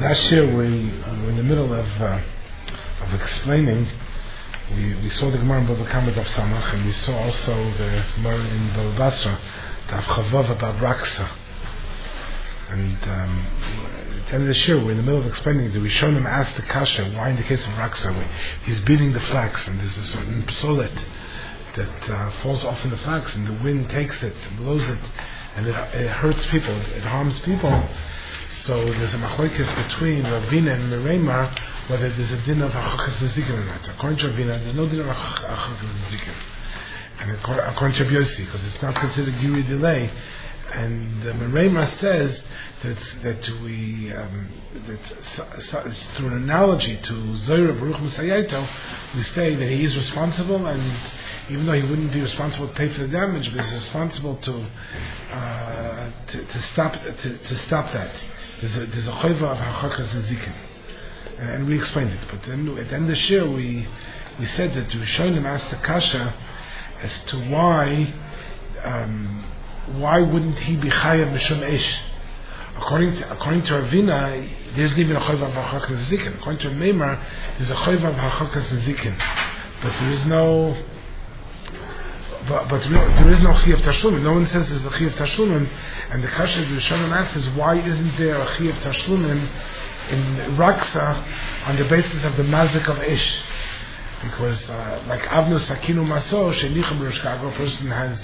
Last year we were in the middle of explaining. We saw the Gemara in Bava Kama Daf Samach, and we saw also the Gemara in Bava Basra Daf Chavav about Raksa. And at the end of this year, we're in the middle of explaining. The Rishonim asked the Kasha why, in the case of Raksa, he's beating the flax, and there's a certain psolet that falls off in the flax, and the wind takes it, and blows it, and it hurts people, it harms people. So there's a machlokes between Ravina and Merema whether there's a din of hachakas nezikin or not. According to Ravina, there's no din of hachakas nezikin, and according to Yossi, because it's not considered giri delay. And Merema says that through an analogy to Zohar Baruch Musayaito, we say that he is responsible, and even though he wouldn't be responsible to pay for the damage, but he's responsible to stop that. There's a chayva of hachakas nezikin, and we explained it. But then at the end of the year, we said that we showed him asked the kasha as to why wouldn't he be chayav mishum ish? According to Ravina, there isn't even a chayva of hachakas nezikin. According to Meimar, there's a chayva of hachakas nezikin, but there is no. But there is no chiyuv tashlumin. No one says there's a chiyuv tashlumin, and the kasha the Rishonim asks is why isn't there a chiyuv tashlumin in Raksa on the basis of the mazik of ish? Because like Avnu Sakinu Maso Shenichem Rosh Gago, a person has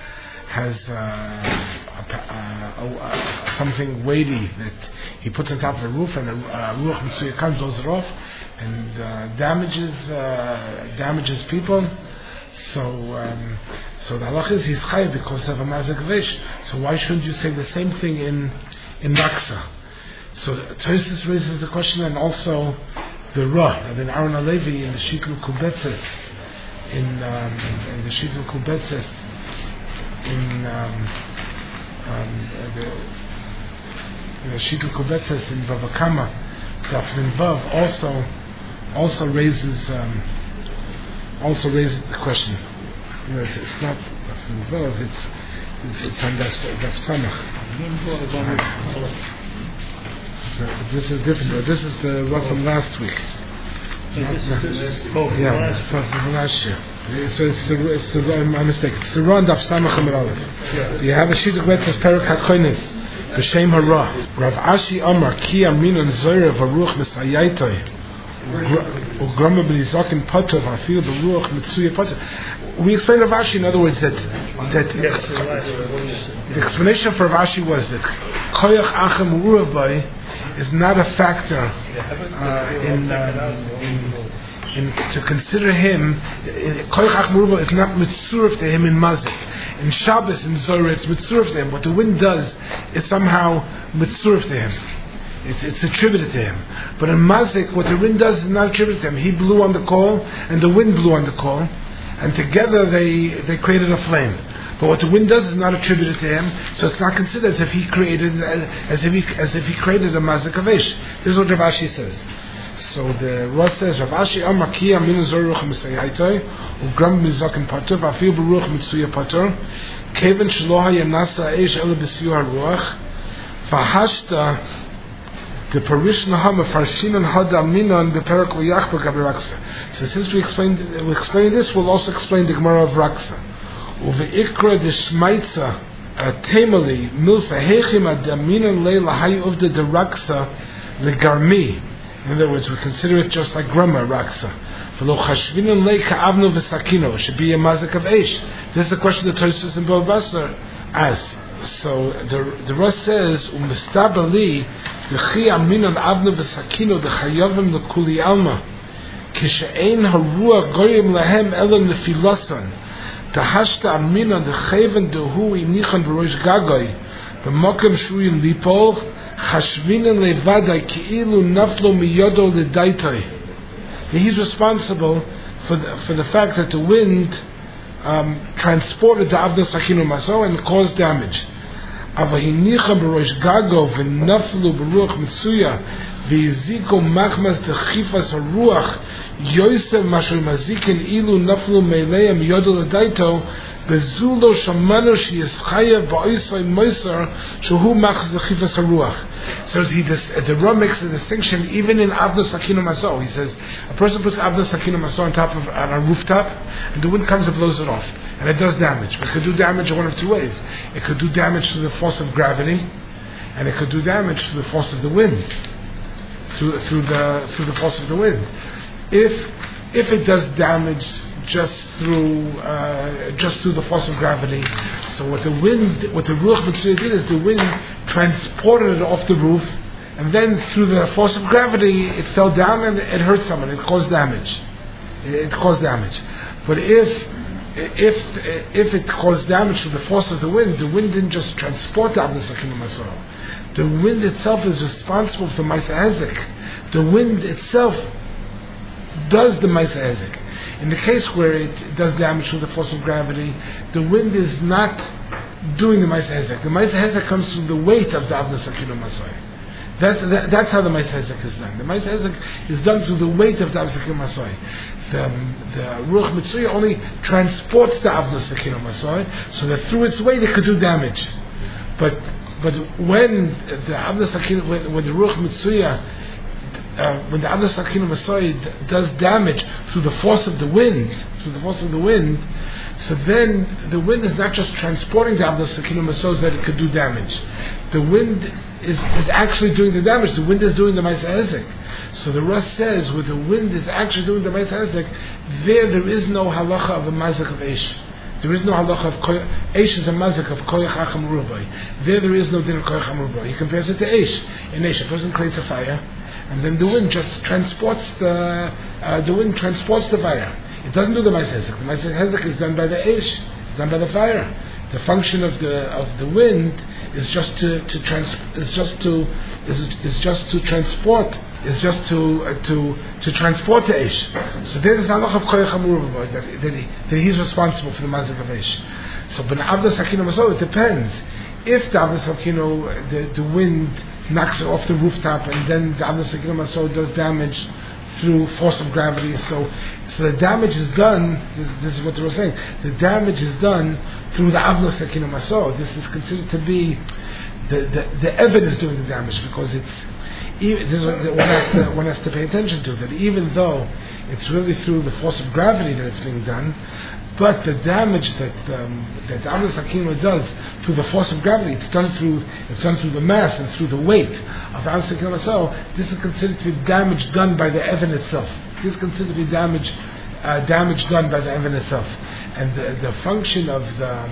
something weighty that he puts on top of a roof, and a ruach mitzuya comes, blows it off, and damages people. So the halach is he's chayav because of a mazik vish. So why shouldn't you say the same thing in Raksa? So Tosfos raises the question, and also the Ra, Rabbi Aaron Alevi in the Shitl Kubetzes, in the Shitl Kubetzes, the Shitl Kubetzes in Bava Kama, Daf Vav also raises the question. It's not Daf Vav, it's on Daf Samach. This is different. This is the Rav from last week. It's from last year. So it's the my mistake. It's the Ron Daf Samach Amar Aleph. You have a sheet of Betzes Perak HaKoines B'Shem Hara. Rav Ashi Amar Ki Aminon Zohar Varuch Misayaitoi Ugrama B'Nizakin Patov Afil Baruch Mitzuya Patov. We explained Rav Ashi, in other words, that the explanation for Rav Ashi was that Koyach Achem Uruv Bay is not a factor in to consider him. Koyach Achem Uruv is not mitzurif to him in Mazik. In Shabbos, in Zohar, it's mitzurif to him. What the wind does is somehow mitzurif to him. It's attributed to him. But in Mazik, what the wind does is not attributed to him. He blew on the coal, and the wind blew on the coal, and together they created a flame. But what the wind does is not attributed to him, so it's not considered as if he created a Mazik of Ish. This is what Rav Ashi says. So the Rosh says, Rav Ashi Amar Ki Aminu Zohar Ruch Misayaitoi Ugram Mizakin Patur V'Afil B'Ruch Mitzuya Patur Keven Shelo Haya Nasa Eish Ela B'Siyur HaRuach V'Hashta the Parish Nahama Farshinan Hada Minan Beperak Liyach B'Gabi Raksa. So since we explain this, we'll also explain the Gemara of Raksa. Uve'ikra Deshmaitza Temali Milsa Hechim Adaminan Leila Hay Uvda De Raksa Legarmi. In other words, we consider it just like Grama Raksa. V'lo Chashvinan Lei Ka'avnu V'Sakino should be a Mazik of Eish. This is the question that Tosfos and Bava Basra asks. So the Rosh says, U'mistabali V'chi Aminan Avnu V'Sakino V'chayavim L'Kuli Alma Kishe'ein Haruach Goyim Lahem Ela Nefilasan Tahashta Aminan D'Cheven Dehu Inichan B'Rosh Gagoy B'Mokem Shuyin Lipol Chashvinan Levadai Ki'ilu Naflo Miyodo L'Daitoi. He's responsible for the fact that the wind transported the Avnu Sakinu Maso and caused damage. Avahinicha B'Rosh Gago V'Naflu B'Ruach Mitzuya V'Yiziko Machmas D'Chifas HaRuach Yosef Masher Mazikin Ilu Naflu Meileya Miyodo L'Daito Bezulo Shamano She'Yischayev Ba'Oisvay Moisar Shehu Machmas D'Chifas HaRuach. So the Ram makes a distinction even in Avnos Sakino Maso. He says a person puts Avnos Sakino Maso on a rooftop, and the wind comes and blows it off, and it does damage. But it could do damage in one of two ways. It could do damage through the force of gravity, and it could do damage through the force of the wind. Through the force of the wind. If it does damage just through the force of gravity, so what the Ruach Mitzvah did is the wind transported it off the roof, and then through the force of gravity it fell down and it hurt someone. It caused damage. But if it caused damage through the force of the wind didn't just transport the Avnos Sakino Maso. The wind itself is responsible for the Ma'aseh Hezek. The wind itself does the Ma'aseh Hezek. In the case where it does damage through the force of gravity, the wind is not doing the Ma'aseh Hezek. The Ma'aseh Hezek comes through the weight of the Avnos Sakino Maso. That's how the Ma'aseh Hezek is done. The Ma'aseh Hezek is done through the weight of the Avnos Sakino Maso. The Ruach Mitzvah only transports the Avnos Sakino Maso, so that through its weight it could do damage. But when the Avnos Sakino, when the Ruach Mitzvah, when the Avnos Sakino Maso does damage through the force of the wind, so then the wind is not just transporting the Avnos Sakino Maso so that it could do damage. The wind is actually doing the damage. The wind is doing the Ma'aseh Hezek. So the Russ says, where the wind is actually doing the Ma'aseh Hezek, there is no halacha of a mazik of Eish. There is no halacha of Eish is a mazik of Koyach Acham Rubai. There is no din of Koyach Acham Rubai. He compares it to Eish. In Eish, a person creates a fire, and then the wind just transports the fire. It doesn't do the Ma'aseh Hezek. The Ma'aseh Hezek is done by the Eish. It's done by the fire. The function of the wind is just to transport the Eish. So there is a lot of Koyach Hamur that he's responsible for the mazik of Eish. So but Avnos Sakino Maso, it depends. If the Avnos Sakino, the wind knocks it off the rooftop, and then the Avnos Sakino Maso does damage through force of gravity, so the damage is done. This is what they were saying. The damage is done through the Avnos Sakino Maso. This is considered to be the evidence doing the damage, because this is what one has to pay attention to. That even though it's really through the force of gravity that it's being done, but the damage that Avnos Sakino does through the force of gravity, it's done through the mass and through the weight of Avnos Sakino Maso. This is considered to be damage done by the Evan itself. This is considered to be damage done by the Evan itself, and the function of the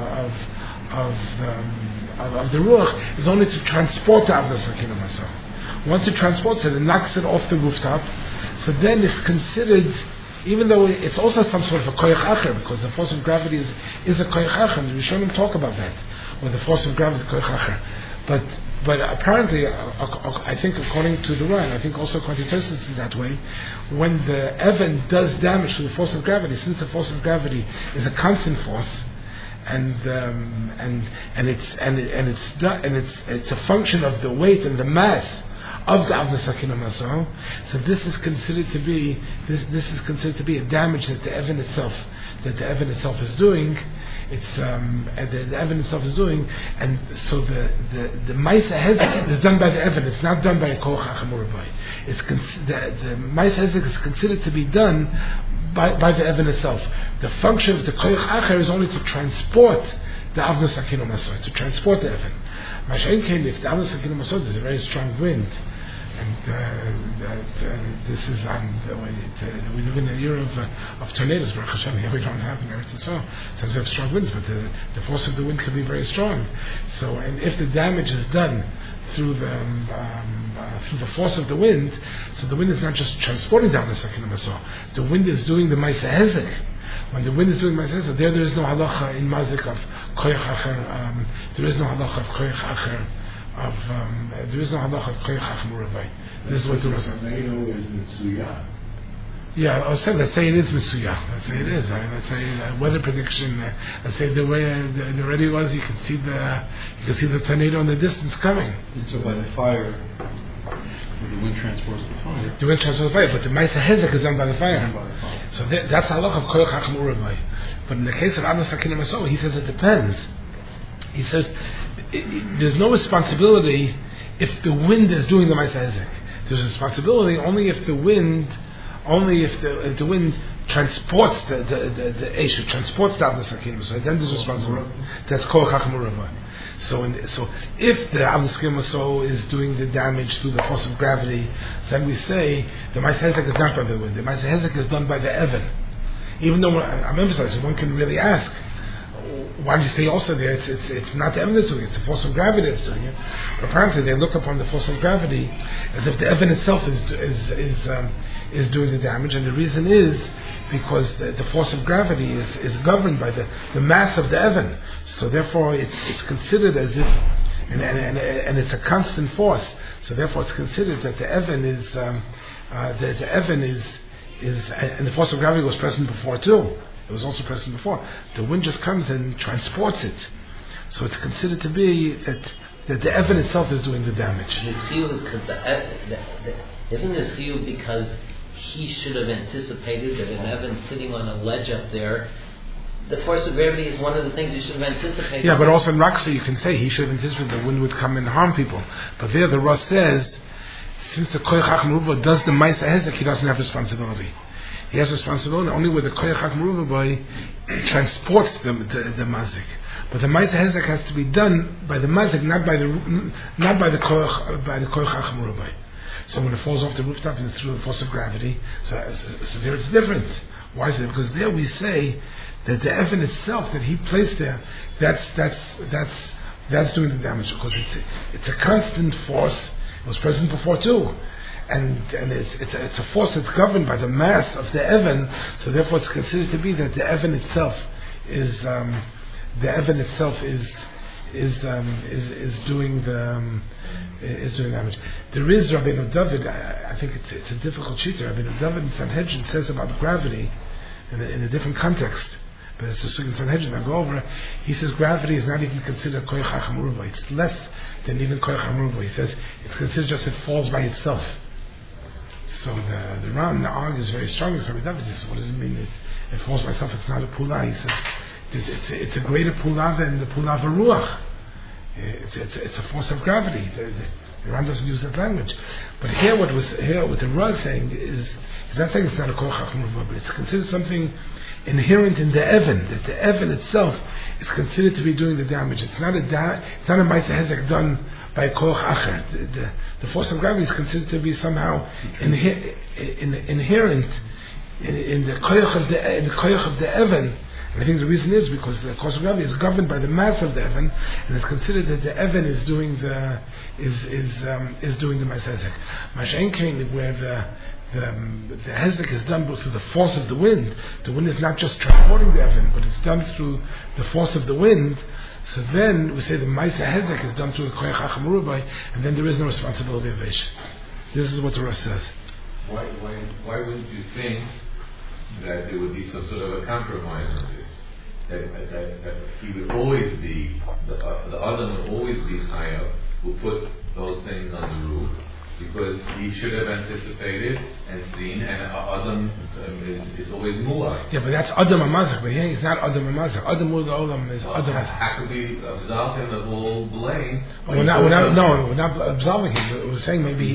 Ruach is only to transport the Avnos Sakino Maso. Once it transports it knocks it off the rooftop, so then it's considered, even though it's also some sort of a koyach acher, because the force of gravity is a koyach acher. The Rishonim talk about that, where the force of gravity is a koyach acher. But apparently, I think according to the Ran, I think also according to Tosfos is that way. When the Evan does damage to the force of gravity, since the force of gravity is a constant force, and it's a function of the weight and the mass of the Avnos Sakino Maso, so this is considered to be a damage that the Evan itself is doing. It's the Evan itself is doing, and so the Ma'aseh Hezek is done by the Evan. It's not done by a Koach Acham Rubai. The Ma'aseh Hezek is considered to be done by the Evan itself. The function of the Koyach Acher is only to transport the Avnos Sakino Maso, to transport the Evan. Mashain came, if the Avnos Sakino Maso, there's a very strong wind, and this is we live in a year of tornadoes. Baruch Hashem, here we don't have in Eretz Yisrael. Sometimes we have strong winds, but the force of the wind can be very strong. So, and if the damage is done through the force of the wind, so the wind is not just transporting down the Sakino Maso. The wind is doing the Ma'aseh Hezek. When the wind is doing Ma'aseh Hezek, there is no halacha in mazik of koyach acher. There is no halacha of koyach acher. There is no halacha of koyach acham uravai. This is what the Rasa. Tornado is Mitsuya. Yeah, let's say it is Mitsuya. Let's say it is. Let's say weather prediction. Let's say the way the radio was, you can see the tornado in the distance coming. And so by the fire, the wind transports the fire. The wind transports the fire, but the Ma'aseh Hezek is done by the fire. So that's halacha of koyach acham uravai. But in the case of Avnos Sakino Maso, he says it depends. He says there's no responsibility if the wind is doing the Ma'aseh Hezek. There's a responsibility only if the wind transports the Eshet, transports the Avnei Sakina. So then there's responsibility. That's Koach HaMurava. So if the Avnei Sakina is doing the damage through the force of gravity, then we say the Ma'aseh Hezek is not by the wind. The Ma'aseh Hezek is done by the Evan. Even though I'm emphasizing, one can really ask, why do you say also there it's not the Evan that's doing it, it's the force of gravity that's doing it? But apparently they look upon the force of gravity as if the Evan itself is doing the damage, and the reason is because the force of gravity is governed by the mass of the Evan. So therefore it's considered as if, and it's a constant force. So therefore it's considered that the Evan is the Evan is, and the force of gravity was present before too. It was also present before. The wind just comes and transports it. So it's considered to be that the Evan itself is doing the damage. The chiyuv is because isn't this chiyuv because he should have anticipated that an Evan sitting on a ledge up there, the force of gravity is one of the things he should have anticipated. Yeah, but also in Raksa you can say he should have anticipated the wind would come and harm people. But there the Rosh says, since the Koach HaMerubah does the Ma'aseh Hezek, he doesn't have responsibility. He has responsibility only where the Koach HaMerubah transports the mazik. But the Ma'aseh Hezek has to be done by the mazik, not by the Koach HaMerubah. So when it falls off the rooftop and it's through the force of gravity, so there it's different. Why is it? Because there we say that the Evan itself that he placed there, that's doing the damage, because it's a constant force. It was present before too. And it's a force that's governed by the mass of the Evan, so therefore it's considered to be that the Evan itself is doing damage. There is Rabbeinu David. I think it's a difficult shita. Rabbeinu David in Sanhedrin says about gravity in a different context. But it's a sugi in Sanhedrin I go over. He says gravity is not even considered koach HaMerubah. It's less than even koach HaMerubah. He says it's considered just it falls by itself. So the Ram argues very strongly. So David says, what does it mean? It falls by itself. It's not a pula. He says it's a greater pula than the pula of a ruach. It's a force of gravity. The Ram doesn't use that language. But here what the Ram is saying is not saying it's not a koach HaMerubah, but it's considered something inherent in the Evan, that the Evan itself is considered to be doing the damage. It's not a Ma'aseh Hezek done by a koach acher. The force of gravity is considered to be somehow inherent in the koach of the Evan. And I think the reason is because the force of gravity is governed by the mass of the Evan, and it's considered that the Evan is doing the Ma'aseh Hezek. Mashen Kain, where the Hezek is done through the force of the wind. The wind is not just transporting the Evan, but it's done through the force of the wind. So then we say the Ma'aseh Hezek is done through the Koach HaMerubah, and then there is no responsibility of Eish. This is what the Rosh says. Why wouldn't you think that there would be some sort of a compromise on this? That he would always be, the Adam would always be Chayav, who put those things on the roof, because he should have anticipated and seen, and Adam is always Mu'ah. Yeah, but that's Adam HaMazach, but here he's not Adam HaMazach. Adam Olam is Adam HaMazach. How could we absolve him of all blame? We're not absolving him. We're saying maybe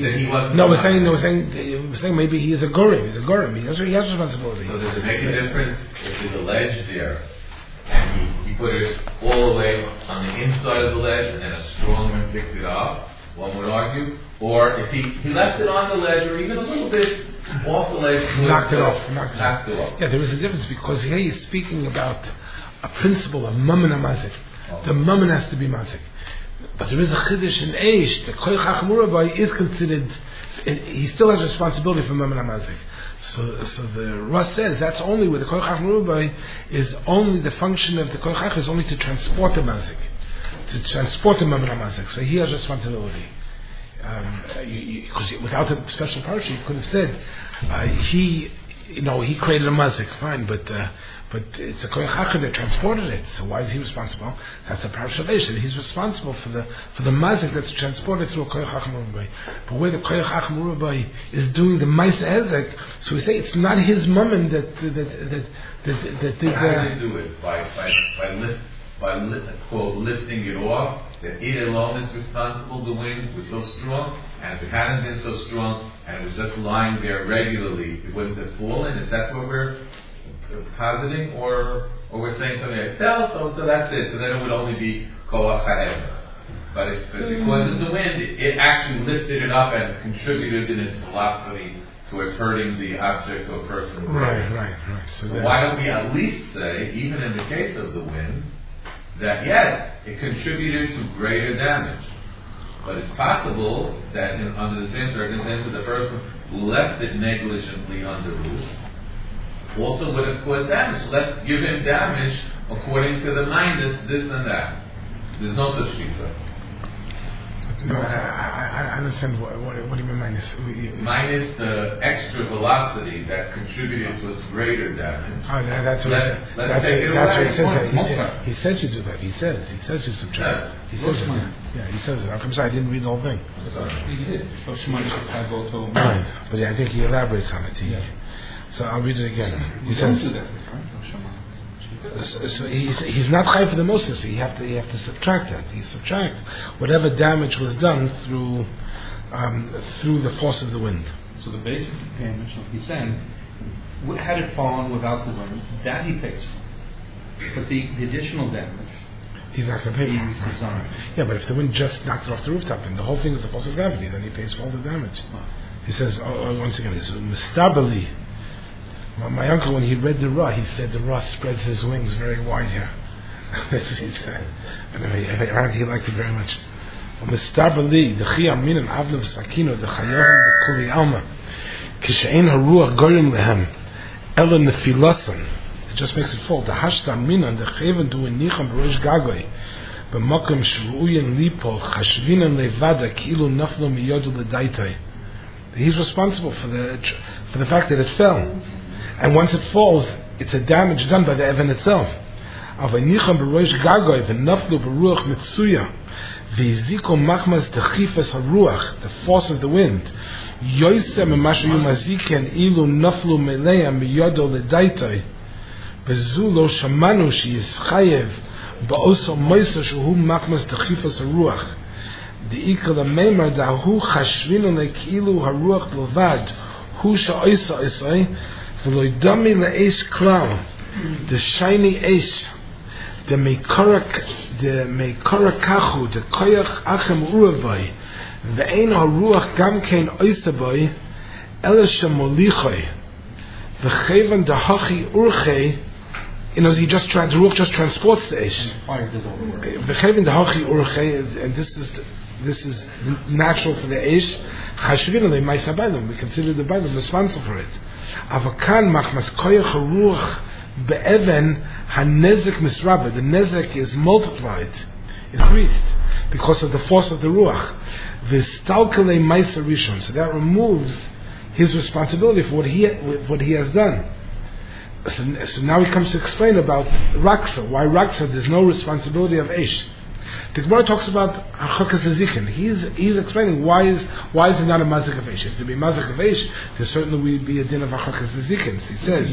we're saying maybe he is a Gorim. He's a Gorim. He has responsibility. So does it make a difference if there's a ledge there, and he put it all the way on the inside of the ledge, and then a strong wind picked it up? One would argue. Or if he left it on the ledge, or even a little bit off the ledge, knocked it off. Yeah, there is a difference, because here he's speaking about a principle of Mammon HaMazik. The Mammon has to be Mazik. But there is a Chiddush in Eish. The Koach HaMerubah is considered, he still has responsibility for Mammon HaMazik. So the Rosh says that's only where the Koach HaMerubah is only the function of the Koach HaMerubah is only to transport the Mazik, to transport the Mammon HaMazik. So he has responsibility. Because without a special parsha, you could have said he created a mazik, fine, but it's a koach hacher that transported it. So why is he responsible? That's the parsha of Eish. He's responsible for the mazik that's transported through a koach HaMerubah. But where the koach HaMerubah is doing the Ma'aseh Hezek, so we say it's not his mammon that did that. How did he do it? By quote, lifting it off, that it alone is responsible. The wind was so strong, and if it hadn't been so strong, and it was just lying there regularly, it wouldn't have fallen. Is that what we're positing, or we're saying something like fell? So that's it. So then it would only be koach ha'ever. But because of the wind, it actually lifted it up and contributed in its velocity towards hurting the object or person. Right. So why don't we at least say, even in the case of the wind, that yes, it contributed to greater damage. But it's possible that under the same circumstances, the person who left it negligently on the roof also would have caused damage. So let's give him damage according to the minus this and that. There's no such thing. No, I understand what do you mean minus? Minus the extra velocity that contributed to its greater damage. Oh, that's what he said. That's what he says. He says you do that. He says you subtract. He says it. Yeah, he says it. I'm sorry, I didn't read the whole thing. He did. Right, but I think he elaborates on it. So I'll read it again. He says. So he's not high for the Moses. You have to subtract that. You subtract whatever damage was done through the force of the wind. So the basic damage, like he's saying, had it fallen without the wind, that he pays for. But the additional damage, he's not going to pay for. Yeah, but if the wind just knocked it off the rooftop, and the whole thing is the force of gravity, then he pays for all the damage. He says once again, he's mistabili. My uncle, when he read the Ra, he said the Ra spreads his wings very wide here. That's what he said. And he liked it very much. Mistabali, the Chiyam Minan Avlev Sakino, the Chayahim, the Kuli Alma, Kishain Haruach Gorim Lehem, Ela Nefilasan. It just makes it fall. The Hashta Minan, the Cheven Du Enicham Berosh Gagoy, B'Makom Shvuyen Lipo, Chashvinan Levada, Kilu Naflo Miyodu Ledaitai. He's responsible for the fact that it fell. And once it falls, it's a damage done by the Evan itself. Avaynicham b'roish gagoy v'naflu b'ruach mitsuya v'yiziko machmas techifas haruach, the force of the wind. Yoisem emashu yumaziken ilu naflu meleya miyodo ledaitoi bezu lo shamanu sheyischayev ba'oso moisa shuhu machmas techifas haruach. The ikal meimer dahu chashvinu lekilu haruach b'lvad hu sha'oisa isai. The shiny ace, the mekorakachu, the koyach achem uravai, the ein haruach gamkein oisabai, elisha molichai, the chevan dahachi urchei. He just transports the ace. The chevan dahachi urchei, and this is natural for the ace. Chashvinu le ma'asabayim. We consider the Bible responsible for it. Avakan machmas koyach haruach be'even hanezek misraba. The nezek is multiplied, is increased because of the force of the ruach. V'stalkele ma'aser rishon. So that removes his responsibility for what he has done. So now he comes to explain about raksa. Why raksa? There's no responsibility of eish. The Gemara talks about Hachakas Hazikin. He's explaining why is it not a mazik of eish? If to be mazik of eish, there certainly would be a din of Hachakas Hazikin. So he says.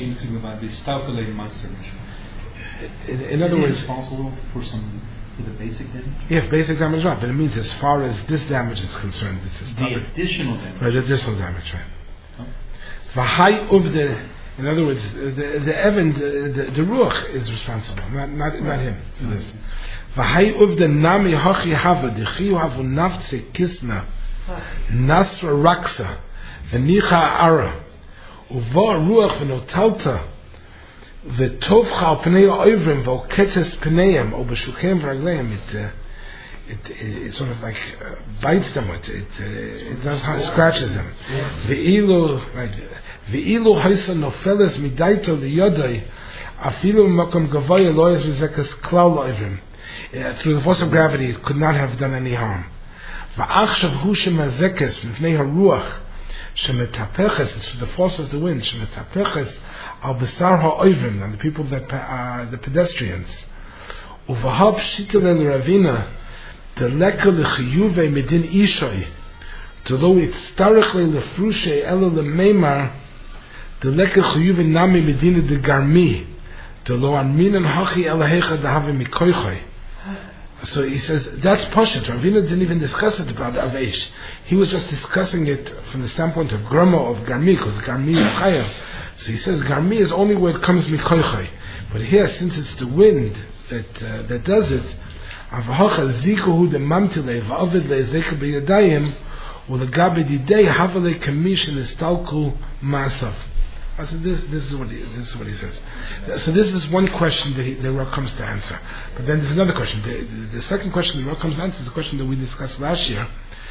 In other words, responsible for the basic damage. Yes, basic damage, right? But it means as far as this damage is concerned, it's the additional damage. Right, the additional damage, right? V'hai uvde. In other words, the Evan, the Ruach is responsible, not him. So this. V'hai uvde nami hachi hava dichiu havu nafse kisna nasra raksa v'nicha ara uva ruach v'notalta v'tovcha al pnei oivrim v'oketes pneiim o b'shukem v'ragleim. It sort of like bites them. It does scratches them. Ve'ilu haisa nofeles midaito liyodai afilu makom gavoya loyes v'zekas klal lo'ivrim. Through the force of gravity, it could not have done any harm. Va'achshav hu shemazekes mipnei haruach shemetapeches. It's the force of the wind. Shemetapeches al besar ha'oivrim, and the people that the pedestrians. Uvahab shitel el ravina. The leka lechiyuve medin ishay, to lo itztarichle lefrushe ela lemeimar, the leka chiyuve nami medina de garmi, to lo anminan hachi ela hecha dehave mikoichay. So he says that's Poshet. Ravina didn't even discuss it about Avesh. He was just discussing it from the standpoint of Grama of Garmi, because Garmi is Chayav. So he says Garmi is only where it comes Mikoichai. But here, since it's the wind that does it, Avahocha Zikuhu the Mamtile Vavid Le'ezeka B'Yadayim U'Legabe Didei Havale Kamishin Estalku Masav. I said this is what he says. So this is one question that the Rav comes to answer. But then there's another question. The second question the Rav comes to answer is a question that we discussed last year.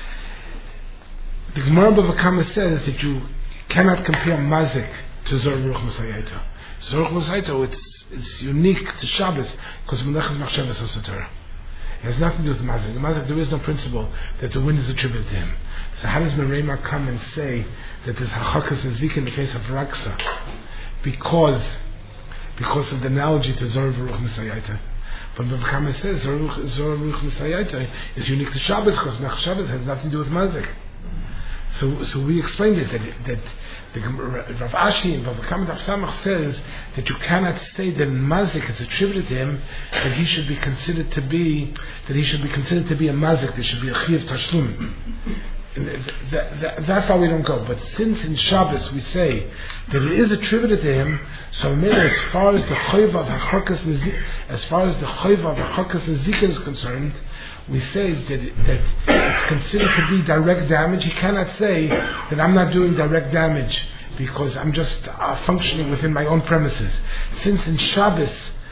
The Gemara Bava Kama says that you cannot compare Mazik to Zor Ruch Masayita. Zor Ruch Masayita, it's unique to Shabbos because Melech is Machshavas HaSatorah. It has nothing to do with Mazik. The Mazik, there is no principle that the wind is attributed to him. So how does Merema come and say that there's Hachakas and Zik in the case of Raksa? Because of the analogy to Zor Ruch Masayita. But Bava Kama says Zor Ruch Masayita is unique to Shabbos because Shabbos has nothing to do with Mazik. So we explained it that the Rav Ashi and Bava Kama Daf Samach says that you cannot say that in Mazik it's attributed to him that he should be considered to be a Mazik. There should be a Chiyuv Tashlum. That's how we don't go. But since in Shabbos we say that it is attributed to him, so as far as the Chayv of Hachakas Nezikin is concerned, we say that it's considered to be direct damage. He cannot say that I'm not doing direct damage because I'm just functioning within my own premises. Since in Shabbos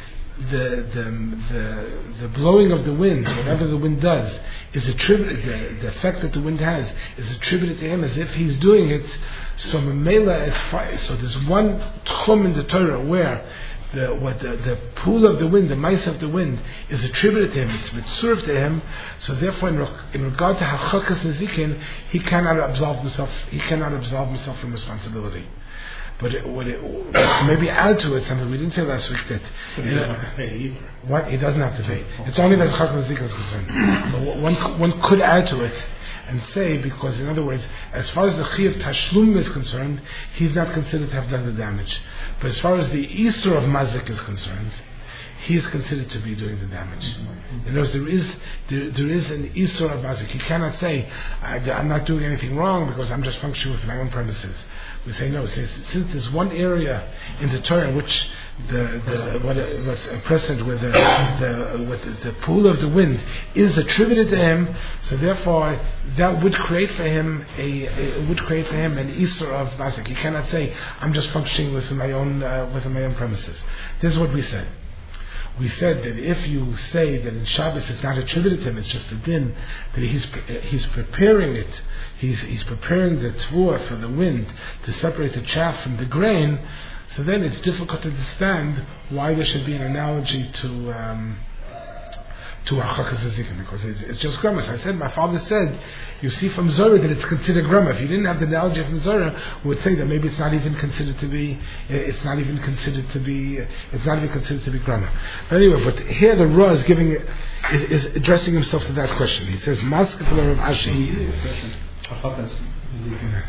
the blowing of the wind, whatever the wind does, is attributed. The effect that the wind has is attributed to him as if he's doing it. So there's one tchum in the Torah where the pool of the wind, the mice of the wind, is attributed to him. It's mitzurv to him. So therefore, in regard to hachakas nezikin, he cannot absolve himself from responsibility. But maybe add to it something we didn't say last week that he doesn't have to pay either. What? He doesn't have to pay. It's only that hachakas nezikin is concerned. But one could add to it and say, because in other words, as far as the chiyuv tashlum is concerned, he's not considered to have done the damage. But as far as the Isur of Mazik is concerned, he is considered to be doing the damage. In other words, there is an Isur of Mazik. He cannot say, I'm not doing anything wrong because I'm just functioning with my own premises. We say no. Since there's one area in the Torah in which what's present with the pool of the wind is attributed to him, so therefore that would create for him an Isur of Mazik. He cannot say, I'm just functioning within my own premises. This is what we said. We said that if you say that in Shabbos it's not attributed to him, it's just a din, that he's preparing it, he's preparing the tvuah for the wind to separate the chaff from the grain, so then it's difficult to understand why there should be an analogy to Hachakas Nezikin, because it's just grama. So I said, my father said, you see from Zorah that it's considered grama. If you didn't have the analogy from Zorah, we would say that maybe it's not even considered to be grama. But anyway, but here the Ra is addressing himself to that question. He says, Maskefler of Ashi. Hachakas Nezikin.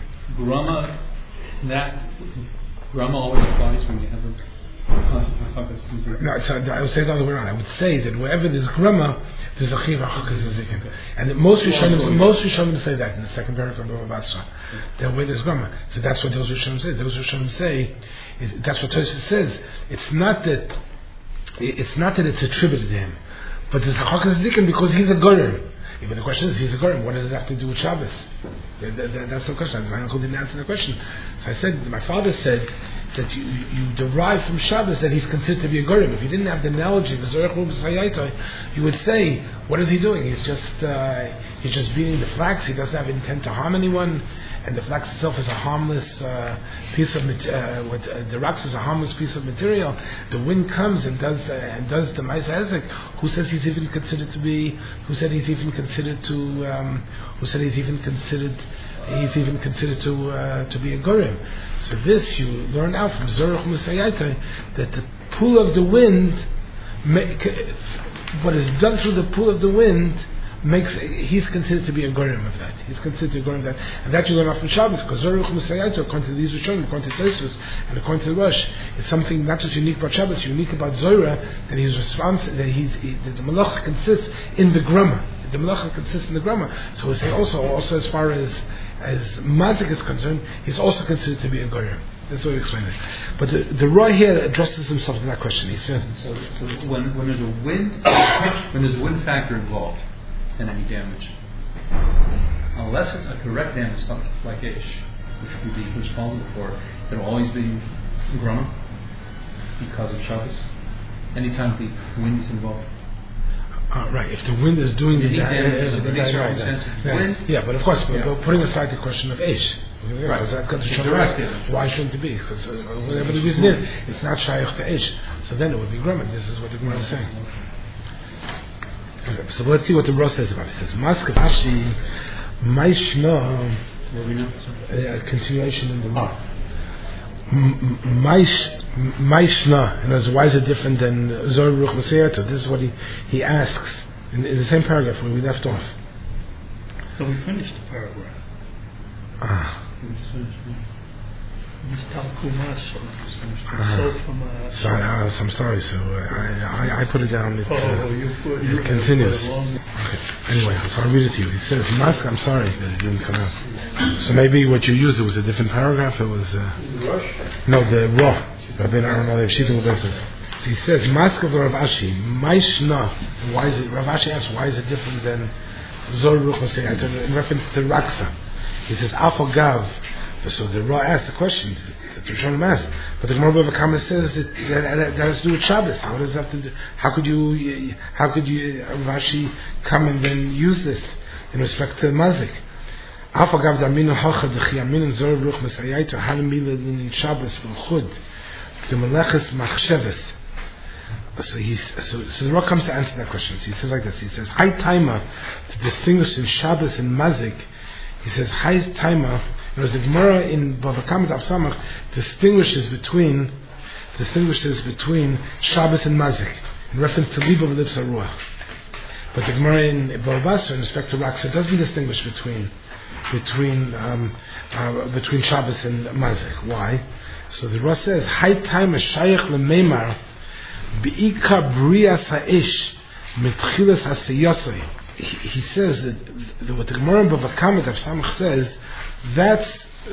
Grama always applies when you have a no, I would say the other way around. I would say that wherever there's grama, there's a chiyuv hachakas nezikin, and most Rishonim say that in the second paragraph of Bava Basra, that where there's grama. So that's what those Rishonim say. Those Rishonim say that's what Tosfos says. It's not that it's attributed to him, but there's hachakas nezikin because he's a gorim. But the question is, he's a gorim. What does it have to do with Shabbos? That's the question. My uncle didn't answer the question. So I said, my father said that you derive from Shabbos that he's considered to be a gorim. If you didn't have the analogy, the Zorech Ruch B'Sayayto, you would say, what is he doing? He's just beating the flax. He doesn't have intent to harm anyone. And the flax itself is a harmless piece of the rocks is a harmless piece of material. The wind comes and does the Ma'aseh Hezek. Who said he's even considered to be a gorim? So this you learn out from Zorech Musayayta that the pool of the wind, what is done through the pool of the wind, he's considered to be a gorim of that. He's considered a gorim of that, and that you learn off from Shabbos because Zoruch Musayayto, according to these Rishonim, according to Tosfos, and according to the Rosh, it's something not just unique about Shabbos, unique about Zorah, that he's responsible, that the Malach consists in the Grama. The Malacha consists in the grammar. So we say also as far as Mazik is concerned, he's also considered to be a Goyer. That's what we explain it. But the Ra here addresses himself to that question. He says, so when there's a wind factor involved in any damage, unless it's a direct damage, something like Ish, which would be responsible for, it'll always be grammar because of Shabbos. Anytime the wind is involved. Right, if the wind is doing the damage, yeah, but of course, we're putting aside the question of Eish. Right. That comes to why shouldn't it be? Because whatever the reason is, it's not Shaykh to Eish. So then it would be Grumman. This is what the Gemara is saying. Okay, so let's see what the Rosh says about it. It says, Maskav Ashi, Maishna, continuation in the Ra. Maishna, and as why is it different than Zor Ruch Masayata? This is what he asks in the same paragraph where we left off. So we finished the paragraph. We just finished So I'm sorry. So I put it down. It continues. Okay. Anyway, so I'll read it to you. He says, "Mask." I'm sorry that it didn't come out. So maybe what you used, it was a different paragraph. It was no, the Ra. Rabbeinu Aaron Alev Shita Ubeses. He says, "Mask of Rav Ashi, Maishna." Why is it? Rav Ashi asks, "Why is it different than Zor Ruch Masayat?" In reference to Raksa, he says, "Afagav." So the Ra asks the question that the Rishonim asked, but the Gemara Bava Kama says that has to do with Shabbos. What does that have to do? How could you Rashi come and then use this in respect to Mazik? Afagav Daminu Hachad Chiyamin Zor Ruch Masayayto Halimila in Shabbos V'Chud the Meleches Machsheves. So the Ra comes to answer that question. So he says like this. He says, "High timer to distinguish in Shabbos and Mazik." He says, "High timer." Whereas the Gemara in Bava Kama Daf Samach distinguishes between Shabbos and Mazik in reference to Liba V'Lipsa Ruach. But the Gemara in Bava Basra in respect to Raksa doesn't distinguish between Shabbos and Mazik. Why? So the Ra says, "High timer Shayach Lemeimar Be'ika Brias Ha'ish Mitchilas Hasiyasai." He says that what the Gemara in Bava Kama Daf Samach says, that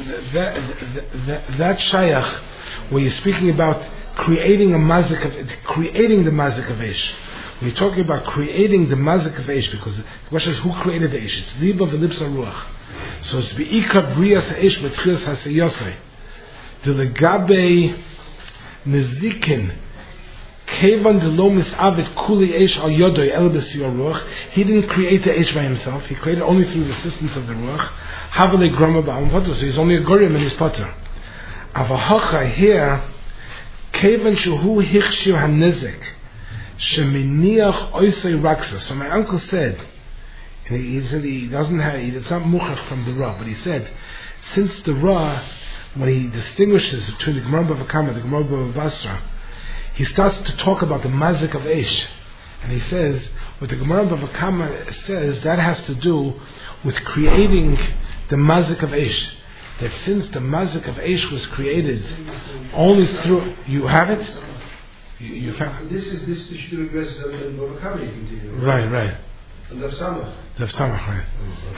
shayach where you're speaking about creating the mazik of Eish. When you're talking about creating the mazik of Eish, because the question is who created the Eish? It's Liba V'Lipsa Ruach. So it's Be'ika Brias Eish B'Tchilas Hasiyosei. The Legabe Nezikin Kevan Delo Misavet Kuli Eish Al Yodoi El B'Siyor Ruach. He didn't create the Eish by himself. He created only through the assistance of the Ruach. Havale Grama Ba'am Potter. So he's only a Gorim in his Potter. Avahacha here Kevan Shehu Hichshir HaNezek Sheminiach Oisei Raksa. So my uncle said, and he said it's not Muchach from the Ra, but he said, since the Ra, when he distinguishes between the Gemara Bava Kama and the Gemara Bava Basra, he starts to talk about the mazik of Eish. And he says, what the Gemara Bava Kama says, that has to do with creating the mazik of Eish. That since the mazik of Eish was created only through... You have it? You found This should address in Bava Kama, you continue. Right. And Daf Samach. Daf Samach, right.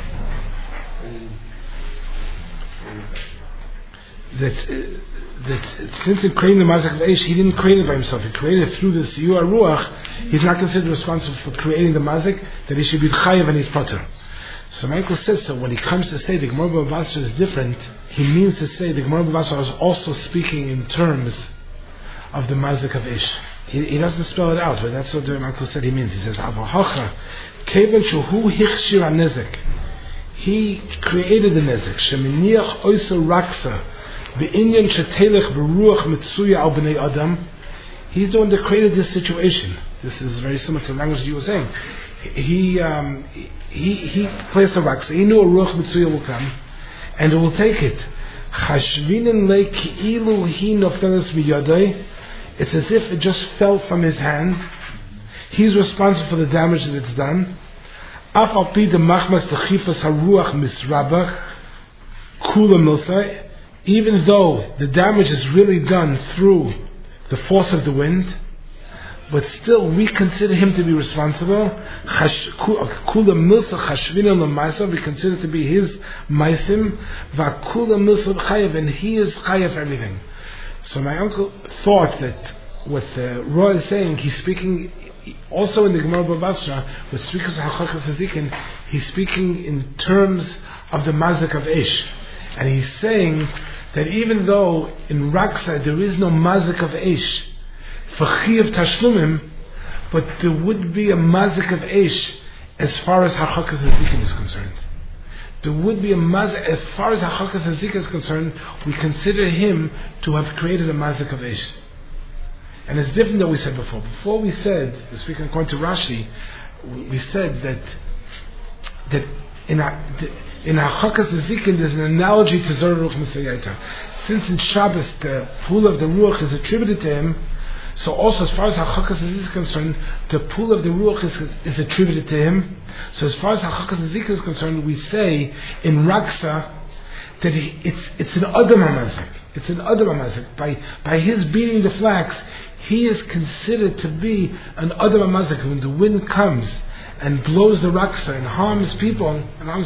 That since he created the mazik of Eish, he didn't create it by himself. He created it through the Siyur Ruach. He's not considered responsible for creating the mazik, that he should be chayav and he's potter. So Michael says, so when he comes to say the Gemara Bava Basra is different, he means to say the Gemara Bava Basra is also speaking in terms of the mazik of Eish. He doesn't spell it out, but that's what the Michael said he means. He says, Avahacha, Kevan Shuhu Hichshir HaNezek. He created the Nezek. Sheminiach Oysa Raksa. Be'inyan shetelech beruach mitzuya al b'nei adam. He's the one that created this situation. This is very similar to the language you were saying. He placed a raksa. He knew a ruach mitzuya will come, and it will take it. Chashvinin le ki'ilu hi nofeles miyadai. It's as if it just fell from his hand. He's responsible for the damage that it's done. Af al pi de machmas de chifas haruach misrabach kula milsai, even though the damage is really done through the force of the wind, but still we consider him to be responsible. Kula milsa chashvina l'maisa, we consider to be his maisim. Va'kula milsa chayav, and he is chayav everything. So my uncle thought that what the Roy is saying, he's speaking also in the Gemara Bava Basra, with speakers of Hachachas Hazikin, he's speaking in terms of the mazik of Ish. And he's saying that even though in Raksa there is no mazik of Ish for Chiyav Tashlumim, but there would be a mazik of Ish as far as Hachachas Hazikin is concerned. There would be a mazik, as far as Hachachas Hazikin is concerned, we consider him to have created a mazik of Ish. And it's different than we said before. Before we said, speaking according to Rashi, we said that in Hachakas Nezikin there's an analogy to Zor Ruach Misayeta. Since in Shabbos the pool of the Ruach is attributed to him, so also as far as Hachakas Nezikin is concerned, the pool of the Ruach is attributed to him. So as far as Hachakas Nezikin is concerned, we say in Raksa that it's an Adam HaMazik. It's an Adam HaMazik. By his beating the flax, he is considered to be an Adam HaMazik. When the wind comes and blows the Raksa and harms people,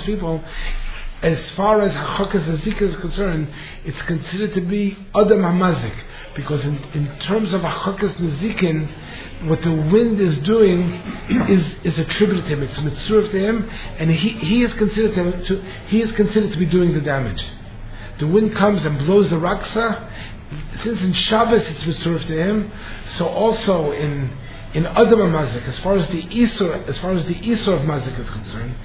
as far as Hachakas Nezikin is concerned, it's considered to be Adam HaMazik. Because in terms of Hachakas Nezikin, what the wind is doing is attributed to him. It's mitzurah to him, and he is considered to be doing the damage. The wind comes and blows the Raksa. Since in Shabbos it's mitzurah to him, so also in Adam HaMazik, as far as the Isur of Mazik is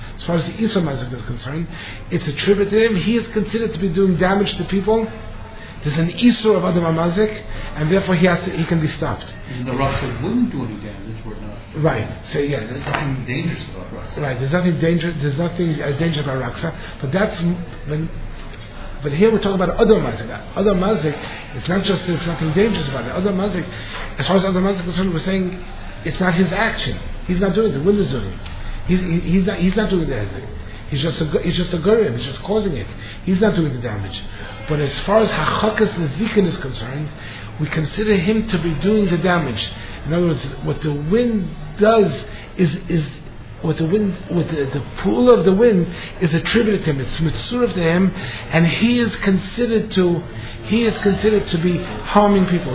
concerned, it's attributed to him. He is considered to be doing damage to people. There's an Isur of Adam HaMazik, and therefore he can be stopped. And the Raksa wouldn't do any damage, or not? Right. So yeah, there's nothing dangerous about Raksa. Right. There's nothing dangerous about Raksa, but that's when. But here we're talking about Adam Mazik. Adam Mazik, it's not just there's nothing dangerous about it. Adam Mazik, as far as Adam Mazik is concerned, we're saying it's not his action. He's not doing it. The wind is doing it. He's not doing the Hezek. He's just a Gurim. He's just causing it. He's not doing the damage. But as far as Hachakas Nezikin is concerned, we consider him to be doing the damage. In other words, what the wind does is what the pool of the wind is attributed to him. It's mitzurah to him, and he is considered to be harming people.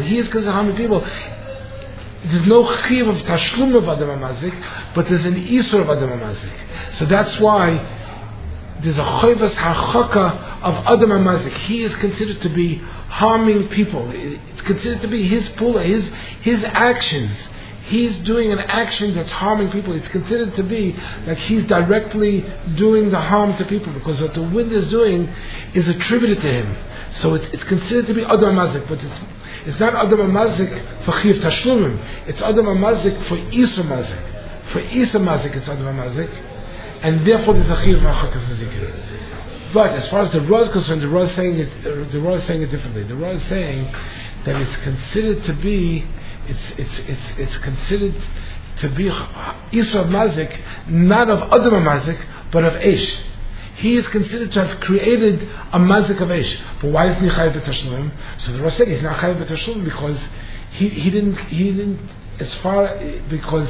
There's no chiv of tashlum of Adam HaMazik, but there's an isur of Adam HaMazik. So that's why there's a chayvas hachaka of Adam HaMazik. He is considered to be harming people. It's considered to be his pool, his actions. He's doing an action that's harming people. It's considered to be like he's directly doing the harm to people, because what the wind is doing is attributed to him. So it's considered to be Adam HaMazik, but it's not Adam HaMazik for Chiv Tashlumim. It's Adam HaMazik for Isa Mazik. For Isa Mazik it's Adam HaMazik, and therefore there's a Chiv Hachakas Nezikin. But as far as the Ra is concerned, the Ra is saying it differently. The Ra is saying that it's considered to be it's considered to be Isa Mazik, not of Adam HaMazik, but of Eish. He is considered to have created a mazik of Eish. But why isn't he chayav b'tashlum? So the Rosh said he's not chayav b'tashlum because he didn't as far because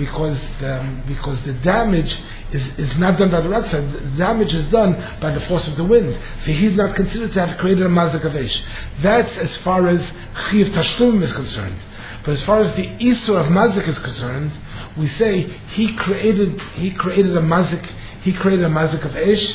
the damage is not done by the Raksa. The damage is done by the force of the wind. So he's not considered to have created a mazik of Eish. That's as far as Chiv Tashlum is concerned. But as far as the Isur of Mazik is concerned, we say he created a mazik. He created a mazik of Eish.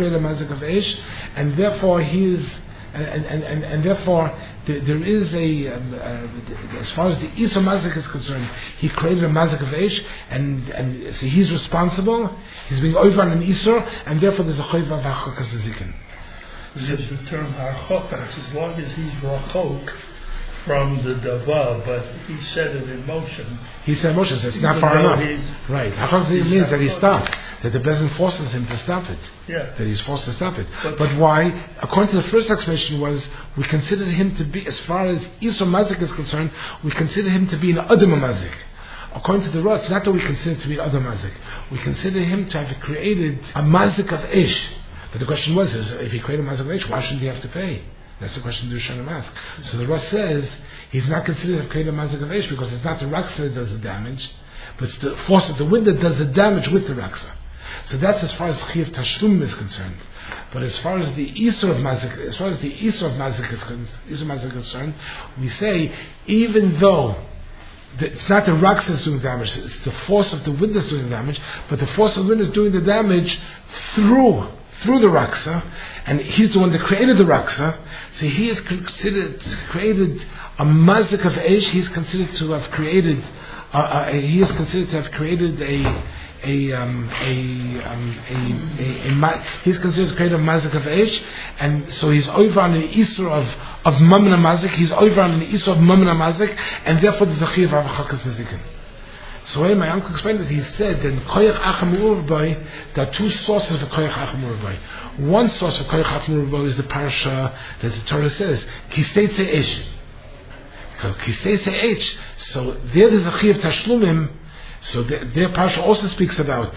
And therefore he is, and therefore there is a as far as the Isur mazik is concerned, he created a mazik of Eish, and so he's responsible. He's being over on an Isur, and therefore there's a chayv of Hachakas Nezikin. There's the term Hachakas, as long as he's rachok from the davar, but he said it in motion. He said motion, so it's not far enough. Right. Hachakas means that he stopped, that the Bezin forces him to stop it. Yeah. That he's forced to stop it. But why? According to the first explanation was, we consider him to be, as far as Isur Mazik is concerned, we consider him to be an Adam HaMazik. according to the Ra, it's not that we consider to be other mazik. We consider him to have created a mazik of ish. But the question was, if he created a mazik of ish, why shouldn't he have to pay? That's the question the Rishonim ask. So the Ra says he's not considered to have created a mazik of ish because it's not the raksa that does the damage, but it's the force of the wind that does the damage with the raksa. So that's as far as Chiyuv Tashlum is concerned. But as far as the Isur of Mazik, is concerned, we say even though it's not the raksa that's doing damage, it's the force of the wind that's doing damage, but the force of the wind is doing the damage through the raksa, and he's the one that created the raksa. So he is considered created a mazik of Eish. He's considered to have created. He is considered to have created he's considered to create a mazik of Eish, and so he's over on the Isur of Mamna Mazik. He's over on the Isur of Mamna Mazik, and therefore there's a Chiyuv of Chakas Nezikin. So when my uncle explained it, he said that in Koyach Acham Uruvai, there are two sources for Koyach Acham Uruvai. One source for Koyach Acham Uruvai is the parasha that the Torah says, Kiseitze Eish. Kiseitze Eish. So there's a Chiyuv Tashlumim. So their parasha also speaks about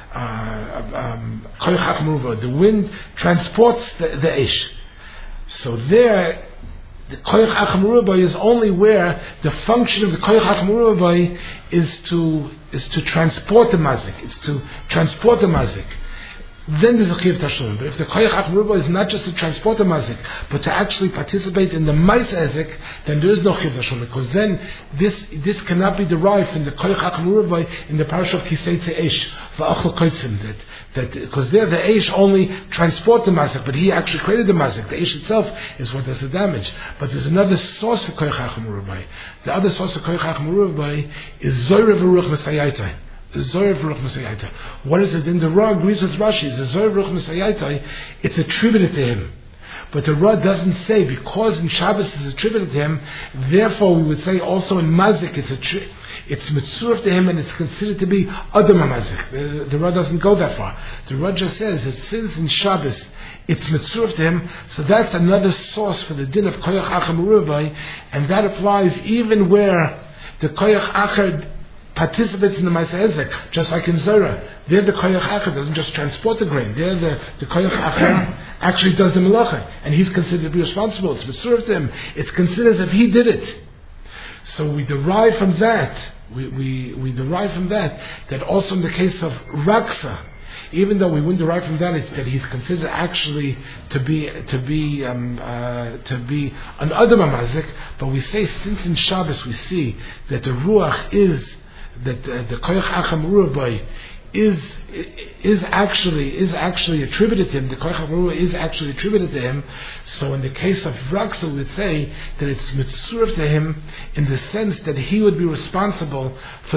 Koyach Acham Uruvai. The wind transports the Eish. So there, the Koyach Acham Uruvai is only where the function of the Koyach Acham Uruvai is to transport the mazik. It's to transport the mazik. Then there's a Chiyuv Tashlum. But if the Koyach Acham Uruvai is not just to transport the mazik, but to actually participate in the Ma'aseh Ezek, then there is no Chiyuv Tashlum. Because then this cannot be derived from the Koyach Acham Uruvai in the parasha of Kiseitze Eish v'Achol Koitzim. That because there the Eish only transport the mazik, but he actually created the mazik. The Eish itself is what does the damage. But there's another source for Koyach Acham Uruvai. The other source for Koyach Acham Uruvai is Zorev Ruach Mesayaitai. Zorev Ruach Mesayaitai. What is it? In the Ra agrees with Rashi. The Zorev Ruach Mesayaitai, it's attributed to him. But the Ra doesn't say, because in Shabbos it's attributed to him, therefore we would say also in Mazik it's mitzurah to him and it's considered to be Adam HaMazik. The Ra doesn't go that far. The Ra just says that since in Shabbos it's mitzurah to him, so that's another source for the din of Koyach Acham Uruvai, and that applies even where the Koyach Achar participates in the Ma'aseh Ezek, just like in Zorah. There the Koyach Achar doesn't just transport the grain. There the Koyach Achar actually does the melacha, and he's considered to be responsible. It's mitzurah to him. It's considered as if he did it. So we derive from that. We derive from that also in the case of Raksa, even though we wouldn't derive from that, it's that he's considered actually to be an Adam HaMazik. But we say since in Shabbos we see that the Ruach is that the Koyach Acham Uruvai is actually attributed to him. The Koyach Acham Uruvai is actually attributed to him. So in the case of Raksa, we would say that it's mitzurah to him in the sense that he would be responsible for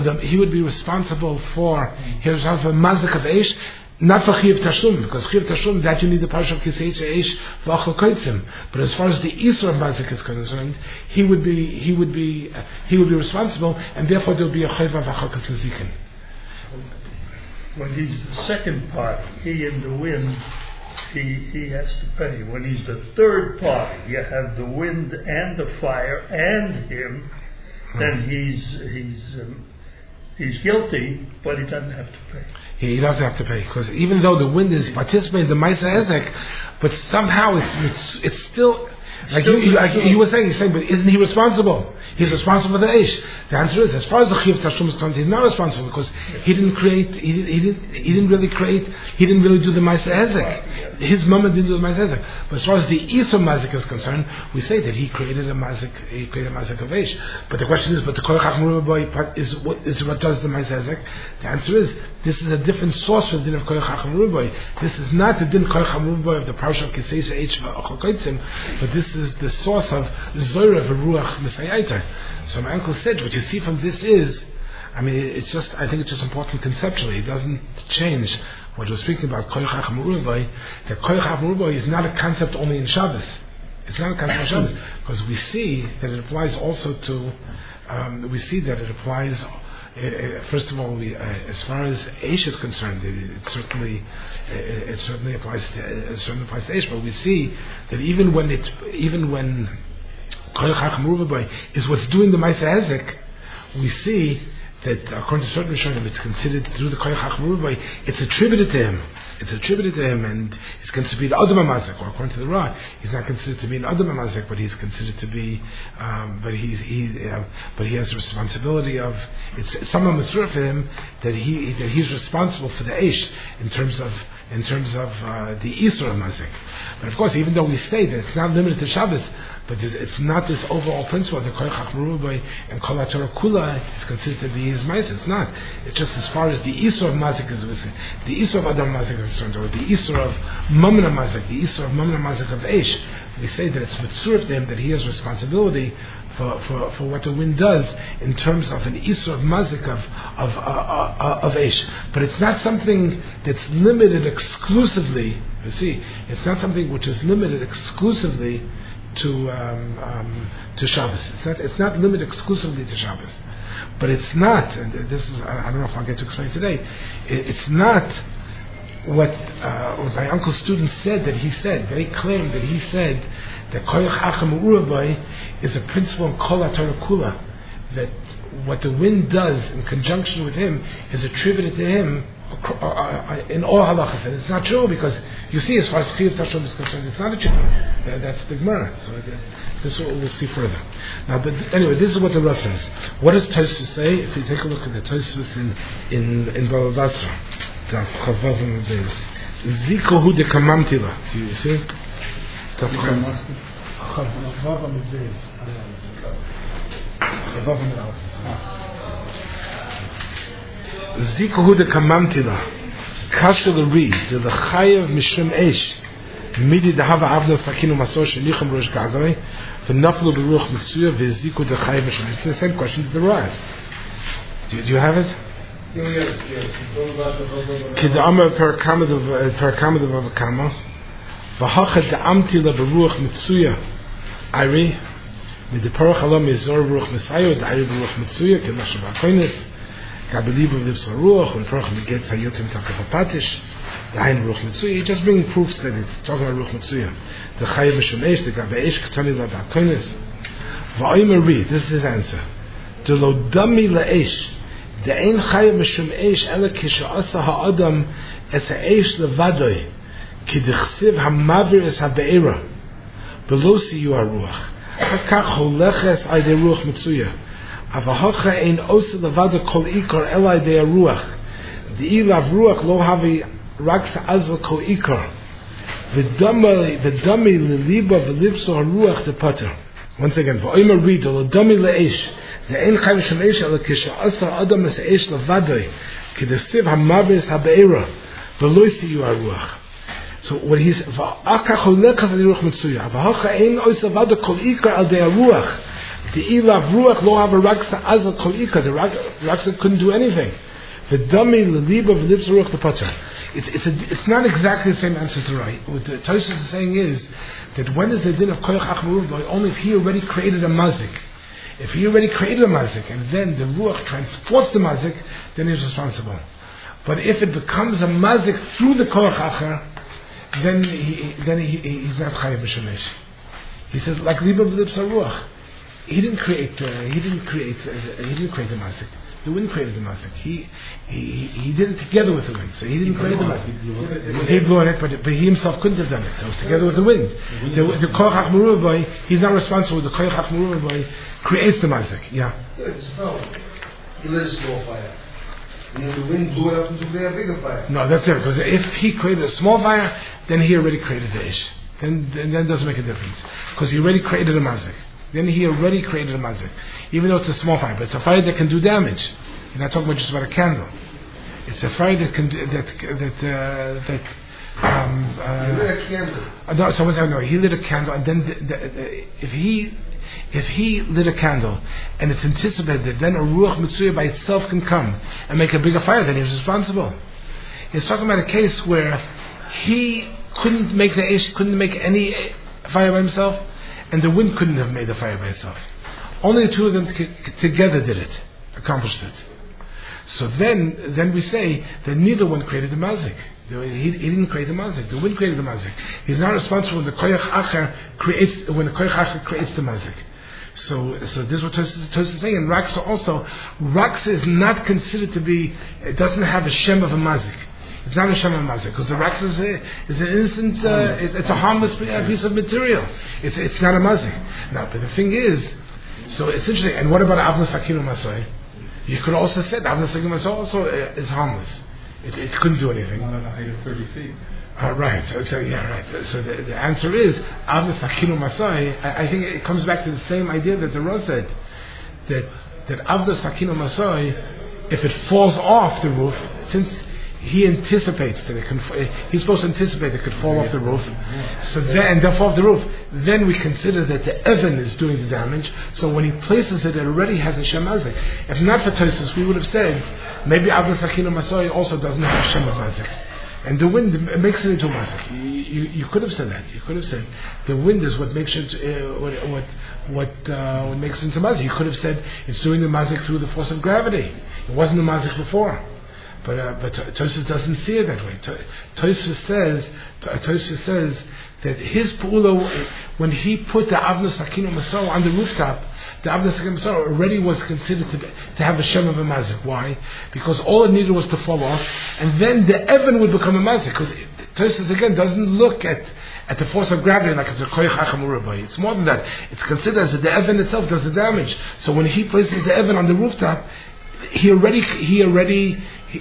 here's a mazik of Eish, not for Chiyuv Tashlum, because Chiyuv Tashlum that you need the parasha of Kiseitze Eish v'Achol Koitzim. But as far as the Isur of mazik is concerned, he would be responsible, and therefore there would be a Chayva v'Achol Koitzim. When he's the second part, he in the wind, he has to pay. When he's the third party, you have the wind and the fire and him, then he's guilty, but he doesn't have to pay. He doesn't have to pay, because even though the wind is participating in the Ma'aseh Ezek, but somehow it's still like you were saying. You're saying, but isn't he responsible? He's responsible for the Eish. The answer is, as far as the Chiyuv Tashlum is concerned, he's not responsible because he didn't really do the Ma'aseh Ezek. His mama didn't do the Ma'aseh Ezek. But as far as the Isur Mazik is concerned, we say that he created a Mazik of Eish. But the question is, but the Koyach Acham Uruvai is what does the Ma'aseh Ezek? The answer is, this is a different source for the din of Koyach Acham Uruvai. This is not the din of Koyach Acham Uruvai of the parasha of Kiseitze Eish v'Achol Koitzim, but this is the source of Zorah v'Ruach Mesayaitai. So my uncle said, what you see from this is, I think it's just important conceptually. It doesn't change what we're speaking about Koyach Acham Uruvai. That Koyach Acham Uruvai is not a concept only in Shabbos. It's not a concept in Shabbos, because we see that it applies also to. First of all, as far as Eish is concerned, it certainly applies to Eish. But we see that even when Koyach Acham Uruvai is what's doing the Ma'aseh Ezek, we see that according to certain Rishonim, it's considered through the Koyach HaMerubah, it's attributed to him. It's attributed to him, and he's considered to be the Adam HaMazik, or according to the Ra, he's not considered to be an Adam HaMazik, but he's considered to be, but he has the responsibility of, it's someone Masur for him, that he's responsible for the Eish, in terms of the Isra HaMazik. But of course, even though we say that it's not limited to Shabbos, but it's not this overall principle that Koyach HaMerubah and Kol HaTorah Kula is considered to be his Ma'aseh. It's not. It's just as far as the Isra of Mazik is concerned, the Isra of Adam Mazik is concerned, or the Isra of Mamna Mazik, the Isra of Mamna Mazik of Eish. We say that it's mitzurah to him, that he has responsibility for what the wind does in terms of an Isra of Mazik of Eish. But it's not something that's limited exclusively. You see, it's not something which is limited exclusively to Shabbos. It's not limited exclusively to Shabbos. But it's not, and this is, I don't know if I'll get to explain today, it's not what my uncle's student said, that he said, they claimed that he said that Koyach Acham Urabay is a principle in Kol HaTorah Kula, that what the wind does in conjunction with him is attributed to him in all halachas. And it's not true, because you see, as far as Chiyuv Tashov is concerned, it's not a true. That's the Gemara. So this is what we'll see further. Now, but anyway, this is what the Rosh says. What does Tosfos say? If you take a look at the Tosfos in Bava Basra, Chavavim Beis, Zikohu de Kamamtila. Do you see? Chavavim Beis. Chavavim Beis. Zikohu de Kamamtila. Kasha l'ri, the Chayav Mishum Eish, Midi dehava avnos sakinu masor shenicham rosh gagoy, v'naflu beruach mitzuya v'ziku de Chayav Mishum. It's the same question that the Ra asked. Do you have it? Kidama perakama de vavakama, v'hacha de'amtila beruach mitzuya, Ari, mideparach alam mizor beruach misayo, da'ari beruach mitzuya, k'mashav ha'koynes, Kabelibu lives on Ruach, when Farach Meget Hayotim Takafapatish, the Hain Ruach Mitsuya, he just brings proofs that it's talking about Ruach Mitsuya. The Chayav Mishum Eish, the Gabe'esh Katani La Ba'koines, Va'omer Ri, this is his answer. The Lo Dami La'esh, the Ein Chayav Mishum Eish, Ela Kisha Asa Ha'adam, Es Ha'esh Levadoi, Ki Dechsiv Hamavir Es Ha'be'era, Belosi Yu HaRuach, Hakach Holeches Aydei Ruach Mitsuya, Avahocha ein osa levada kol ikar elai de ruach. The ilav ruach lo havi raksa azva kol ikar. V'dami leliba v'lipso haruach de pater. Once again, v'oimer rida lo dami le'esh. The ein chayv shem eish ala kisha asa adam es eish levadoi. Kedesiv hamavis habe'era. V'loisi yu haruach. So what he's v'akach holekas al ruach mitzuya. Avahocha ein osa levada kol ikar al de ruach. The ilav ruach lo have a raksa azal kol ika. The raksa couldn't do anything. The dummy leliba v'lips ruach the pater. It's not exactly the same answer to right. What the Tosfos is saying is that when is the din of koyach achmerubah? Only if he already created a mazik. If he already created a mazik and then the ruach transports the mazik, then he's responsible. But if it becomes a mazik through the koyach acher, then he's not chayav b'shemesh. He says like liba v'lips ruach. He didn't create the mazik. The wind created the mazik. He did it together with the wind. So he didn't create the mazik. He blew on it, but he himself couldn't have done it. So it was together with the wind. The koyach achmerubah, he's not responsible. The koyach achmerubah creates the mazik. Yeah. He lit a small fire. And then the wind blew it up into a bigger fire. No, that's it. Because if he created a small fire, then he already created the ish. Then it doesn't make a difference. Because he already created a mazik. Then he already created a mazik, even though it's a small fire, but it's a fire that can do damage. You're not talking about just about a candle. It's a fire that can he lit a candle. No, someone said no. He lit a candle, and then if he lit a candle, and it's anticipated that then a ruach mitzuya by itself can come and make a bigger fire, then he's responsible. He's talking about a case where he couldn't make any fire by himself. And the wind couldn't have made the fire by itself. Only the two of them together did it, accomplished it. So then we say that neither one created the mazik. He didn't create the mazik. The wind created the mazik. He's not responsible when the koyach acher creates the mazik. So this is what Tosfos is saying. And Raksa also, Raksa is not considered to be, it doesn't have a shem of a mazik. It's not a shem of a mazik, because the Raksa is an innocent, it's a harmless piece of material. It's not a mazik. Now, but the thing is, so it's interesting, and what about Avna Sakino Masoi? You could also say that Avna Sakino Masoi also is harmless. It couldn't do anything. Not at a height of 30 feet. Right. So yeah, right. So the answer is Avna Sakino Masoi. I think it comes back to the same idea that the Rosh said, that Avna Sakino Masoi, if it falls off the roof, since he anticipates that he's supposed to anticipate it could fall off the roof, so then fall off the roof. Then we consider that the Evan is doing the damage. So when he places it already has a Shem Mazik. If not for Tosfos, we would have said maybe Avna Sakino Masoi also doesn't have a Shem of Mazik. And the wind makes it into a mazik. You could have said that. You could have said the wind is what makes it what makes it into mazik. You could have said it's doing the mazik through the force of gravity. It wasn't a mazik before. But Tosfos doesn't see it that way. Tosfos says that his pu'ula, when he put the Avna Sakino Masoi on the rooftop, the Avna Sakino Masoi already was considered to have a shem of a mazik. Why? Because all it needed was to fall off, and then the Evan would become a mazik. Because Tosfos again doesn't look at the force of gravity like it's a koyach achamurabai. It's more than that. It's considered as that the Evan itself does the damage. So when he places the Evan on the rooftop, he already created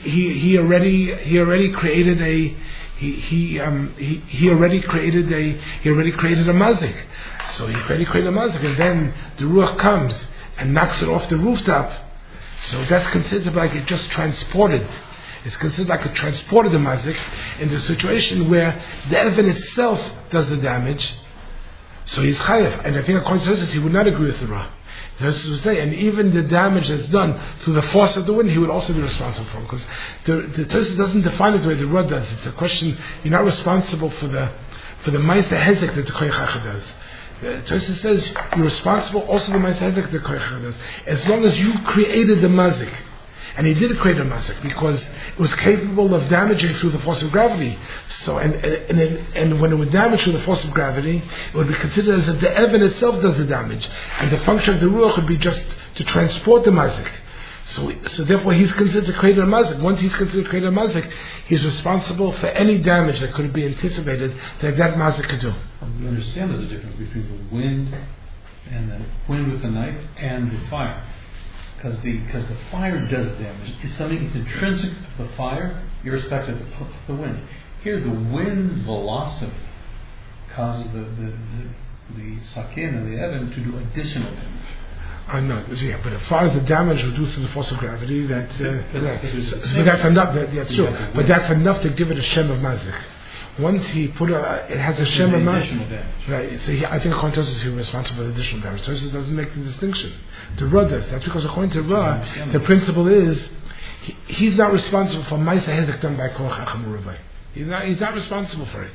a he already created a mazik. So he already created a mazik, and then the ruach comes and knocks it off the rooftop. So that's considered like it just transported. It's considered like it transported the mazik into a situation where the Evan itself does the damage. So he's chayav, and I think according to Tosfos he would not agree with the Ra. Tosfos would say, and even the damage that's done through the force of the wind, he would also be responsible for, because the Tosfos doesn't define it the way the Ra does. It's a question. You're not responsible for the ma'aseh hezek that the koyach hacha does. Tosfos says you're responsible also for the ma'aseh hezek that the koyach hacha does, as long as you created the mazik. And he did create a mazik because it was capable of damaging through the force of gravity. So, and when it would damage through the force of gravity, it would be considered as if the Evan itself does the damage, and the function of the ruach would be just to transport the mazik. So therefore, he's considered to create a mazik. Once he's considered to create a mazik, he's responsible for any damage that could be anticipated that mazik could do. We understand there's a difference between the wind and the wind with the knife and the fire. Because the fire does damage. It's something. It's intrinsic of the fire, irrespective of the wind. Here, the wind's velocity causes the sakin and the Evan to do additional damage. No, yeah, but as far as the damage reduced through the force of gravity, that's enough. That's true. Yeah, but that's enough to give it a shem of mazik. Once he put it has a shem of mazik. Right. So I think according to Tosfos he was responsible for the additional damage. Tosfos doesn't make the distinction. The Ra does. That's because according to Ra, the principle is he's not responsible for ma'aseh hezek done by koach achamurabai. He's not responsible for it.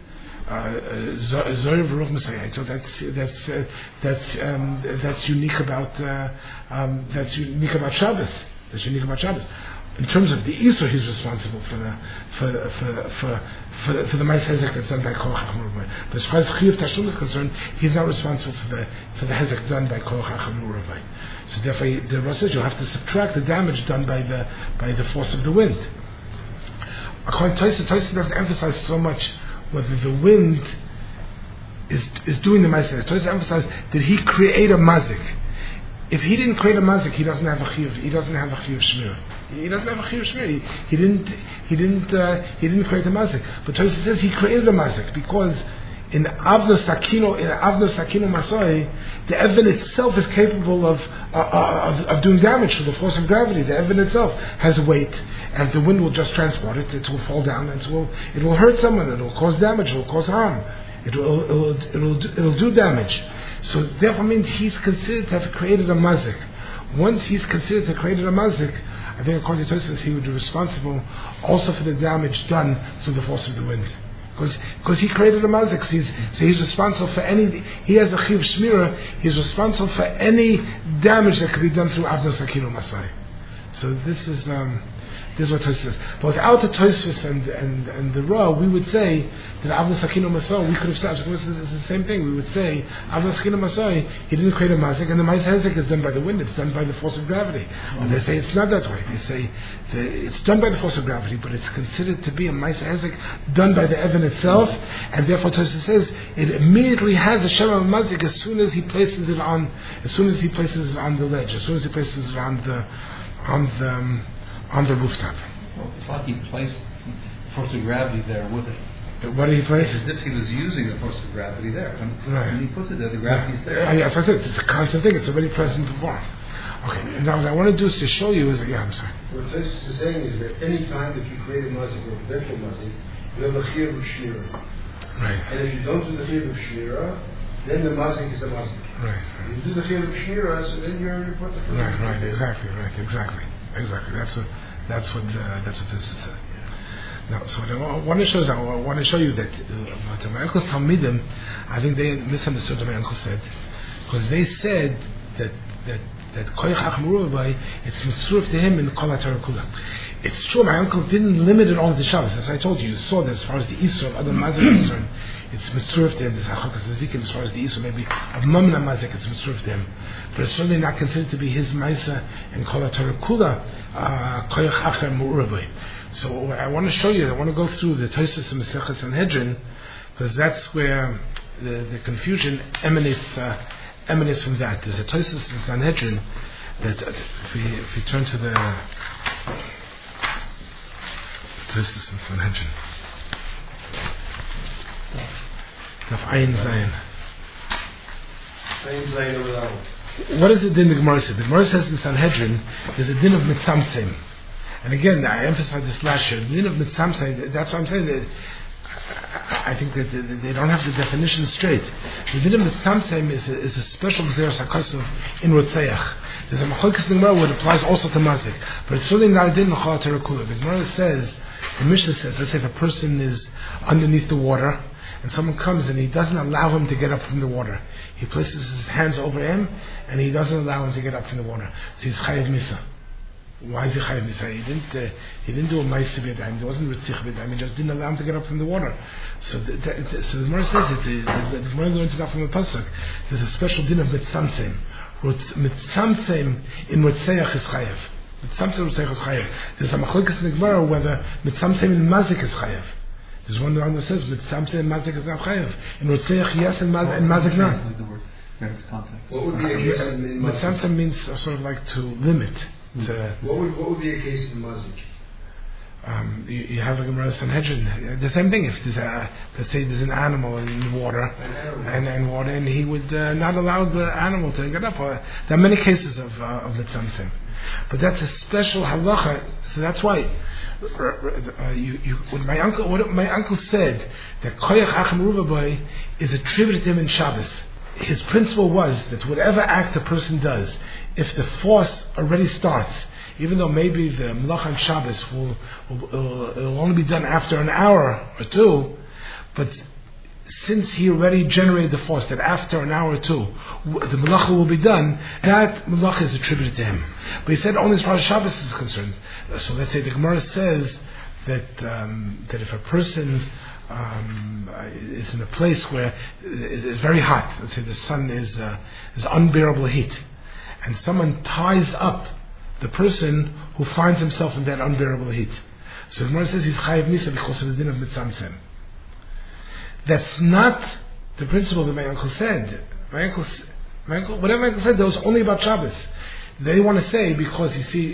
Zohar v'ruch Messiah. So that's unique about Shabbos. That's unique about Shabbos. In terms of the Isur, he's responsible for the ma'aseh hezek that's done by koach achamurabai. But as far as chiyuv tashlum is concerned, he's not responsible for the hezek done by koach achamurabai. So therefore, the Rosh says you have to subtract the damage done by the force of the wind. According to Tosfos doesn't emphasize so much whether the wind is doing the ma'aseh. Tosfos emphasizes that he create a mazik. If he didn't create a mazik, he doesn't have a chiyuv. He doesn't have a chiyuv shmir. He doesn't have a chiyuv shmir. He didn't create a mazik. But Tosfos says he created a mazik because in Avna Sakino Masoi, the Evan itself is capable of doing damage through the force of gravity. The Evan itself has weight, and the wind will just transport it. It will fall down, and it will hurt someone. It will cause damage. It will cause harm. It will do damage. So therefore means he's considered to have created a mazik. Once he's considered to have created a mazik, I think according to Tosfos he would be responsible also for the damage done through the force of the wind. Because he created a mazik, so he's responsible for any. He has a chiyuv shmira. He's responsible for any damage that could be done through Avna Sakino Masoi. So this is what Tosfos says. But without the Tosfos and the Ra, we would say that Avos Sakino Masoi, we could have said, it's the same thing. We would say Avos Sakino Masoi, he didn't create a mazik, and the Ma'is Hezek is done by the wind. It's done by the force of gravity. Or they say it's not that way. They say it's done by the force of gravity, but it's considered to be a Ma'is Hezek done by the Evan itself, and therefore Tosfos says it immediately has a Shem of mazik as soon as he places it on the ledge, as soon as he places it on the rooftop. Well, it's like he placed force of gravity there with it. What did he place? It's as if he was using the force of gravity there. When he puts it there, the gravity's there. Yes, I said it's a constant thing. It's already present before. Okay, now what I want to do is to show you I'm sorry. What Tosfos is saying is that any time that you create a mazik or a potential mazik, you have a chiyuv of shmira. Right. And if you don't do the chiyuv of shmira, then the mazik is a mazik. Right. If you do the chiyuv of shmira, so then you're put the Right, exactly. That's what Tosfos says. Now, so what I want to show you that to my uncle's Talmidim, I think they misunderstood what my uncle said, because they said that Koyach Achmerubai, it's mitzuruf to him in Kol HaTorah Kula. It's true, my uncle didn't limit it all to Shabbos. As I told you, you saw that as far as the Isra of Adam Mazik is concerned, it's mitzuruf to him. There's Hachakas Ezekiel as far as the Isra maybe of Mamna Mazik, it's mitzuruf to him. But it's certainly not considered to be his Maisa in Kol HaTorah Kula, Koyach Achmerubai. So what I want to show you, I want to go through the Tosfos and Masechet Sanhedrin, because that's where the confusion emanates from that. There's a Tosfos in Sanhedrin that if we turn to the Tosfos in Sanhedrin, Daf Ayin Zayin. What is the din the Gemara says? The Gemara says in Sanhedrin there's a din of mitzamtzim. And again, I emphasized this last year. The din of mitzamtzim. That's what I'm saying. That I think that they don't have the definition straight. The din of mitzamtzim is a special gzeras hakosov in Rotzeach. There's a machlokes in the Gemara where it applies also to mazik, but it's certainly not a din l'chol HaTorah Kula. The Gemara says, the Mishnah says, let's say if a person is underneath the water and someone comes and he doesn't allow him to get up from the water, he places his hands over him and he doesn't allow him to get up from the water, so he's chayav misa. Why is he chayav misa? He didn't do a ma'aseh b'yadayim. He wasn't ritzich b'yadayim. He just didn't allow him to get up from the water. So the Gemara says the Gemara learns it out from the pasuk. There's a special din of mitzamtzim. Mitzamtzim in Rotzeach is chayav. Mitzamtzim Rotzeach is chayav. There's a machlokes in the Gemara whether mitzamtzim in mazik is chayav. There's one that says mitzamtzim in mazik is not chayav. In Rotzeach yes, and mazik not. What would be a case in mazik? Mitzamtzim means sort of like to limit. What would be a case in mazik? You have a Gemara Sanhedrin. The same thing. If there's let's say there's an animal in water, and he would not allow the animal to get up. There are many cases of mitzamtzim, but that's a special halacha. So that's why what my uncle said that Koyach Achmerubai is attributed to him in Shabbos. His principle was that whatever act a person does, if the force already starts, even though maybe the Melach on Shabbos will only be done after an hour or two, but since he already generated the force, that after an hour or two, the Melach will be done, that Melach is attributed to him. But he said only as far as Shabbos is concerned. So let's say the Gemara says that if a person is in a place where it's very hot, let's say the sun is unbearable heat, and someone ties up the person who finds himself in that unbearable heat. So the Gemara says he's chayav misa because of the din of mitzamtzim. That's not the principle that my uncle said. Whatever my uncle said, that was only about Shabbos. They want to say because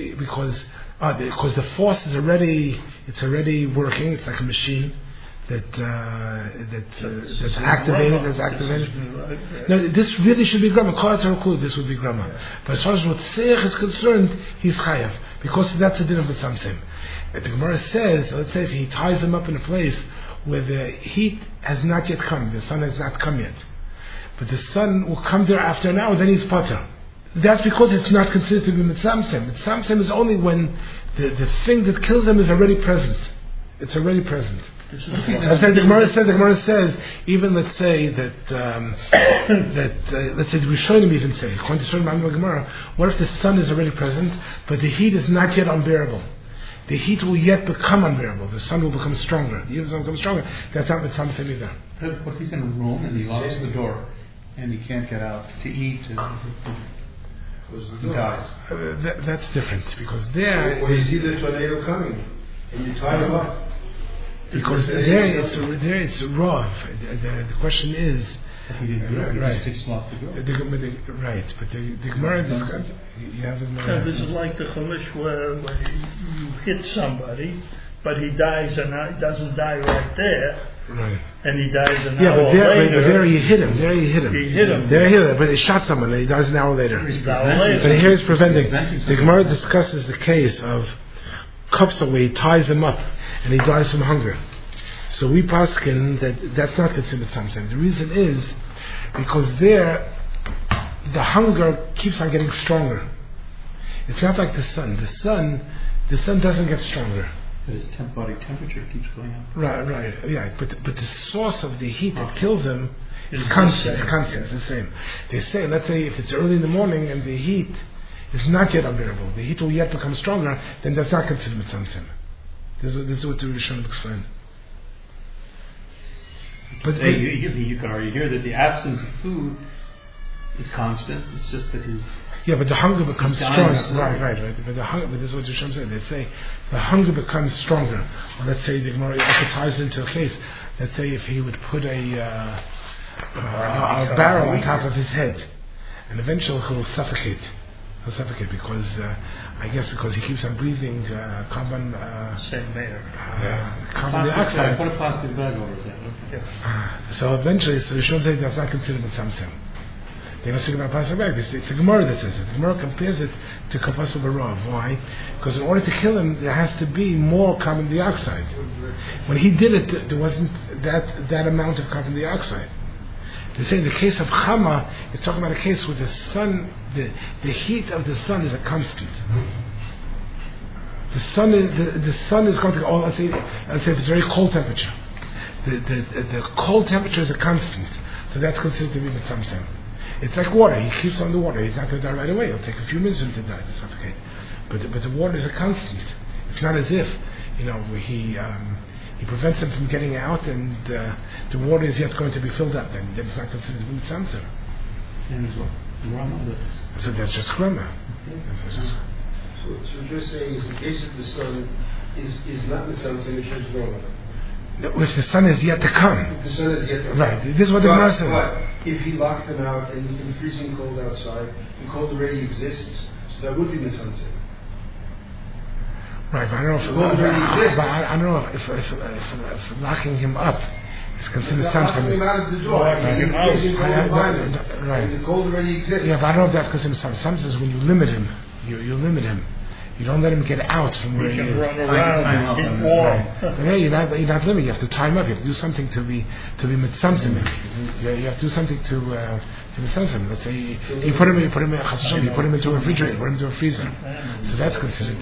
the force is already working. It's like a machine that's activated. No, this really should be grammar. This would be grammar. But as far as Rotzeach is concerned, he's chayav because that's the din of mitzamtzim. The Gemara says, let's say if he ties him up in a place where the heat has not yet come, the sun has not come yet, but the sun will come there after an hour, then he's pater. That's because it's not considered to be mitzamtzim. Mitzamtzim is only when the thing that kills him is already present. It's already present. This is Let's say the Gemara says, even let's say that let's say the Rishonim even say, according to Rishonim Gemara, what if the sun is already present, but the heat is not yet unbearable? The heat will yet become unbearable. The sun will become stronger. The heat will become stronger. That's not Mitzvah either. What if he's in a room and he locks the door and he can't get out to eat and he dies? That's different because there. Or you see the tornado coming and you tie him up. Because there it's raw. The question is. He didn't do it. Right. He just locked the door. Right, but the Gemara discussed. You have the Gemara. This is like the Chumash where you hit somebody, but he dies and he doesn't die right there. Right. And he dies an hour hour later. But there you hit him. He hit him. There he hit him, but he shot someone and he dies an hour later. But here he's preventing. The Gemara discusses the case of Kufsa where he ties him up and he dies from hunger. So we paskin that's not considered something. The reason is because there the hunger keeps on getting stronger. It's not like the sun. The sun doesn't get stronger. But his body temperature keeps going up. Right. Yeah, but the source of the heat that kills him is constant. It's constant. It's the same. They say, let's say, if it's early in the morning and the heat is not yet unbearable, the heat will yet become stronger, then that's not considered mitzamsim. This is what the Rishonim explain. But you can already hear that the absence of food is constant. It's just that his but the hunger becomes stronger. Right. But this is what Rishonim say. They say the hunger becomes stronger. Or let's say the Gemara also ties into a case. Let's say if he would put a barrel on top of his head, and eventually he'll suffocate. He'll suffocate because because he keeps on breathing carbon. Carbon dioxide. Put a plastic bag over his head. Okay. So eventually, the Rishonim say that's not considered mitzamsim. They don't speak about plastic bag. It's the Gemara that says it. The Gemara compares it to kapasa barav. Why? Because in order to kill him, there has to be more carbon dioxide. When he did it, there wasn't that amount of carbon dioxide. They say in the case of Chama, it's talking about a case where the sun, the heat of the sun is a constant. The sun is going to. Let's say if it's very cold temperature, the cold temperature is a constant, so that's considered to be mitzamsim. It's like water. He keeps on the water. He's not going to die right away. It'll take a few minutes for him to die, to suffocate. But the water is a constant. It's not as if he prevents him from getting out, and the water is yet going to be filled up. Then it's not considered to be mitzamsim. And as well, Rama. So that's just Rama. So you're saying is the case of the sun is not mitzamsim, it's just Rama. If the sun is yet to come. If the sun is yet to come. Right. This is what the Gemara says. But if he locked them out and you can freezing cold outside, the cold already exists, so that would be mitzamsim. Right, but I don't know if locking him up is considered something. Locking him out of the door. Right. Right. The cold already exists. Yeah, but I don't know if that's considered something. Something is when you limit him, you limit him. You don't let him get out from where he is. Run around and keep warm. But hey, you're not limiting. You have to tie him up. You have to do something to be mitzamsim. You have to do something to mitzamsim. Let's say you put him into a refrigerator, put him into a freezer. So that's considered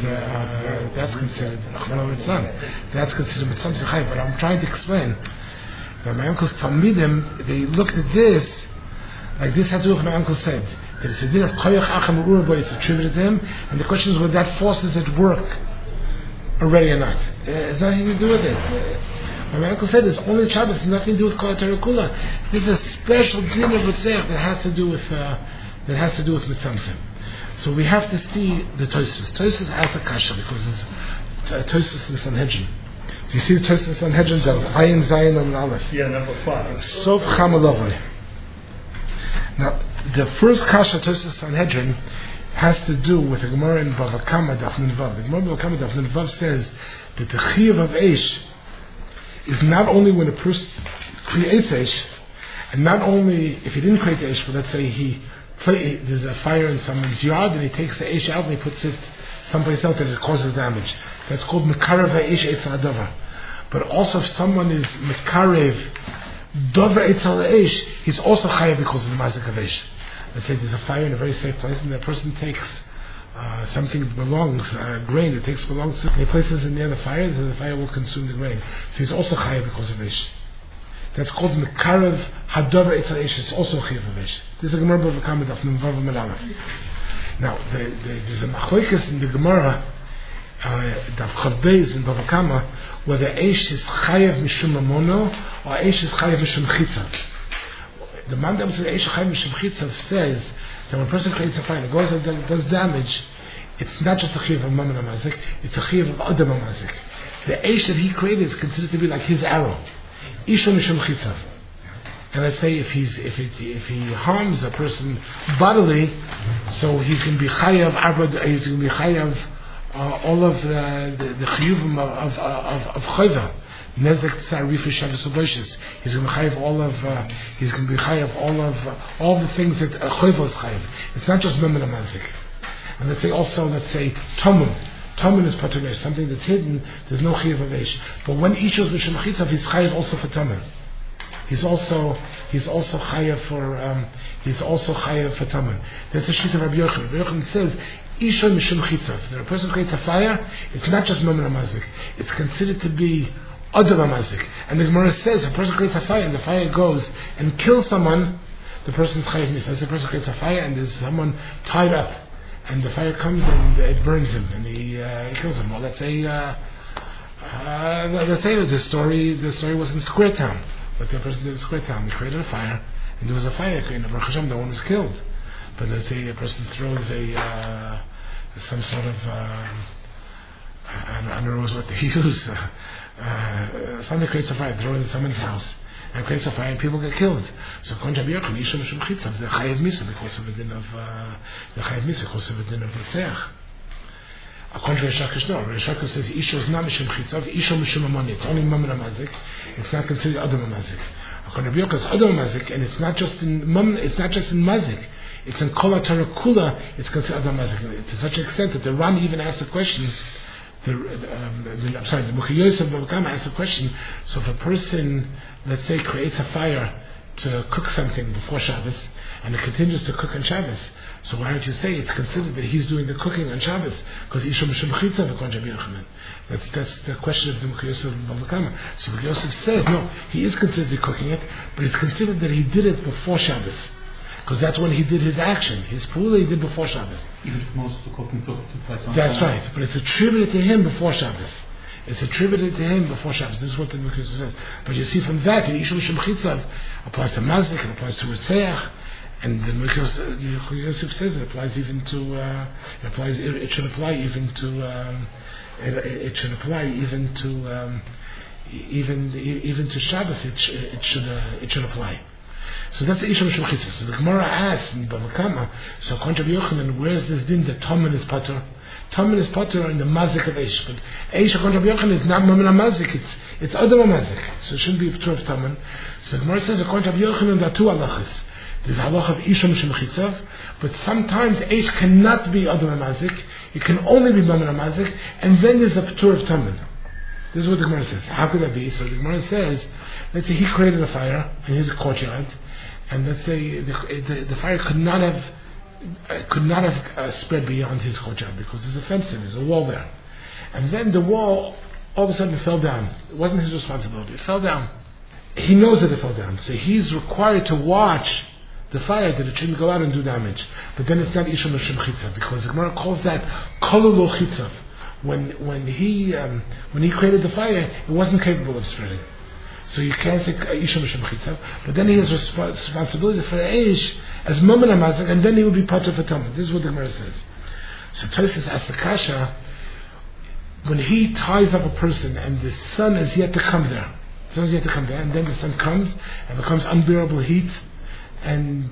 That's considered mitzamsim. But I'm trying to explain that my uncle's talmidim, they looked at this like this has to do with what my uncle said. That it's a din of koyach acham urba, it's attributed to him, and the question is whether that force is at work already or not. It's nothing to do with it. My uncle said there's only Shabbos, it's nothing to do with Kol Terakula. This is a special din of Ritzach that has to do with mitzamsim. So we have to see the Tosfos. Tosfos asks a kasha because it's Tosfos in Sanhedrin. Do you see the Tosfos in Sanhedrin? That was Ayin Zayin and Aleph. Yeah, number 5. Sof Chamalavai. Now, the first kasha Tosfos Sanhedrin has to do with the Gemara in Bava Kama Daf Nun Vav. The Gemara in Bava Kama Daf Nun Vav says that the Chiyuv of Eish is not only when a person creates Eish, and not only if he didn't create the Eish, but let's say there's a fire in someone's yard and he takes the Eish out and he puts it someplace else that it causes damage. That's called Mekarev Eish Eitz Hadavar. But also if someone is Mekarev Dover Eitzel Eish, he's also chayav because of the mazik of Eish. Let's say there's a fire in a very safe place, and the person takes something belongs, grain, it belongs to, and he places it near the fire, so the fire will consume the grain. So he's also chayav because of ish. That's called mekarev hadavar etzel ish. It's also chayav of ish. This is a Gemara Bava Kama daf Nun Vav Amud Aleph. Now, there's a machlokes in the Gemara daf Chav Beis in Bava Kama whether ish is chayav mishum mamono or ish is chayav mishum chitzav. The man that says ish chayav mishum chitzav says that when a person creates a fire, it goes and does damage. It's not just a chayav of mammon amazik; it's a chayav of adam amazik. The ish that he created is considered to be like his arrow. Isha mishum chitzav. And let's say if he harms a person bodily, so he's going to be chayav abad. He's going to be chayav all of the chiyuvim of chayva. Nezek tzarif shavis u'boishes. He's going to be chayav all the things that chayva is chayav. It's not just mammon amazik. And let's say tamun. Tamun is patur, something that's hidden. There's no chayav of ish. But when ish is mishum chitzav, he's chayav also for tamun. He's also chayav for tamun. That's the shita of Rabbi Yochanan. Rabbi Yochanan says isha mishum chitzav. When a person creates a fire, it's not just mammon amazik. It's considered to be adam amazik. And the Gemara says if a person creates a fire and the fire goes and kills someone, the person's chayav misa. So the person creates a fire and there's someone tied up, and the fire comes and it burns him and he kills him. Well, let's say the story was in Square Town. But the person did in Square Town, he created a fire, and there was a fire, and Baruch Hashem, no one was killed. But let's say a person throws some sort of, I don't know what they use, somebody creates a fire, throw it in someone's house, and creates a fire, and people get killed. So, Konja B'Yochim, Isha Mishum Chitzav, the Chayav Misa, because of the din of Ritzeach. According to Rishakish, no. Rishakish says Isha is not Mishum Chitzav, Isha Mishum Amoni. It's only Mammon Amazik. It's not considered Adam Amazik. According to Rabbi Yochanan, it's Adam Amazik, and it's not just in Mazik. It's in Kol HaTorah Kula. It's considered Adam Amazik. To such an extent that the Ran even asked a question. The Mukhi Yosef Bava Kama asked a question. So if a person, let's say, creates a fire to cook something before Shabbos, and it continues to cook on Shabbos, so why don't you say it's considered that he's doing the cooking on Shabbos? Because Isha Mishum Chitzav according to Rabbi Yochanan. That's the question of the Mukhi Yosef Bava Kama. So Mukhi Yosef says, no, he is considered cooking it, but it's considered that he did it before Shabbos. Because that's when he did his action. His pula he did before Shabbos. Even if most of the cooking took place on That's Shabbos. right. But it's attributed to him before Shabbos. It's attributed to him before Shabbos. This is what the Mukhi Yosef says. But you see from that, Isha Mishum Chitzav applies to Mazik, it applies to Ritzeach. And the Mukhi Yosef says it applies even to. It should apply even to. It should apply even to Shabbos. It should apply. So that's the Isha Mishum Chitzav. So the Gemara asks in Bava Kama. So according to Rabbi Yochanan, where is this din that Taman is patur? Taman is patur in the mazik of Eish, but Eish according to Rabbi Yochanan is not Mammon Amazik. It's Adam Amazik. So it shouldn't be patur of Taman. So the Gemara says according to Rabbi Yochanan there are two halachas. There's a halach of Isha Mishum Chitzav, but sometimes Eish cannot be Adam Amazik. It can only be Mammon Amazik, and then there's a patur of Taman. This is what the Gemara says. How could that be? So the Gemara says, let's say he created a fire in his courtyard, and let's say the fire could not have spread beyond his courtyard because there's a fence there's a wall there, and then the wall all of a sudden fell down. It wasn't his responsibility. It fell down. He knows that it fell down, so he's required to watch the fire that it shouldn't go out and do damage. But then it's not Isha Mishum Chitzav because the Gemara calls that Kol Lo Chitzav. When he created the fire, it wasn't capable of spreading. So you can't say Isha Mishum Chitzav, but then he has responsibility for Eish as Mammon Amazik, and then he will be patur for Taman. This is what the Gemara says. So Tosfos asks the kasha, when he ties up a person and the sun is yet to come there, and then the sun comes and becomes unbearable heat, and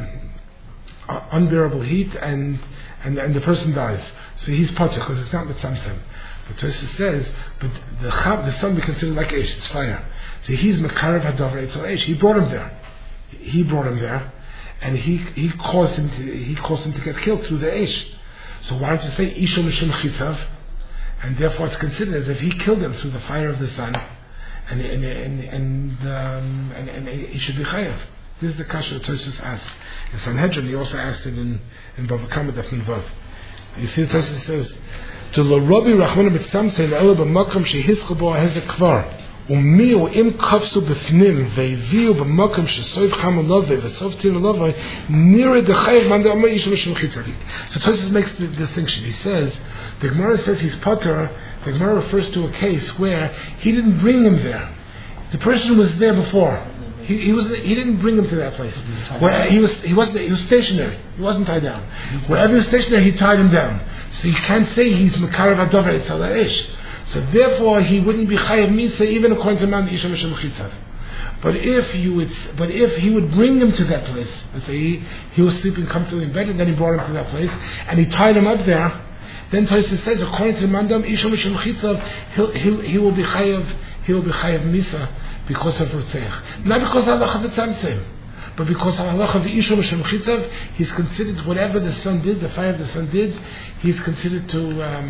the person dies. So he's patur because it's not mitzamsem. But Tosfos says, but the sun be considered like Eish, it's fire. So he's mekarev hadavar etzel Eish. He brought him there, and he caused him to get killed through the Eish. So why don't you say Isha Mishum Chitzav, and therefore it's considered as if he killed him through the fire of the sun, and he should be chayav. This is the kasha that Tosfos asked in Sanhedrin. He also asked it in Bava Kama daf Nun Vav. You see, the Tosfos says, "To lo Rabbi Rachmana b'tzamtzei le'ela b'makom shehischa bo ha'hezek kvar, u'miu im kafsu b'fnim ve'viu b'makom shesoiv cham alovei ve'soiv tin alovei nira dechayev man de'amar isha l'shem chitzavik." So Tosfos makes the distinction. He says, the Gemara says he's potter. The Gemara refers to a case where he didn't bring him there. The person was there before. He didn't bring him to that place. Where he was stationary. He wasn't tied down. Wherever he was stationary, he tied him down. So you can't say he's Mekarav Adover Etzal Ish. So therefore, he wouldn't be Chayav Misa even according to Man Isha Misham Chitzav. But if he would bring him to that place, let's say he was sleeping comfortably in bed, and then he brought him to that place, and he tied him up there, then Tosfos says, according to Mandam Isha Misham Chitzav, he will be Chayav Misa because of Rutzeach. Not because of Halacha V'Tzamtzem, but because of Halacha V'Isha Misham Chitzav, he's considered, whatever the son did, the fire of the son did, he's considered to,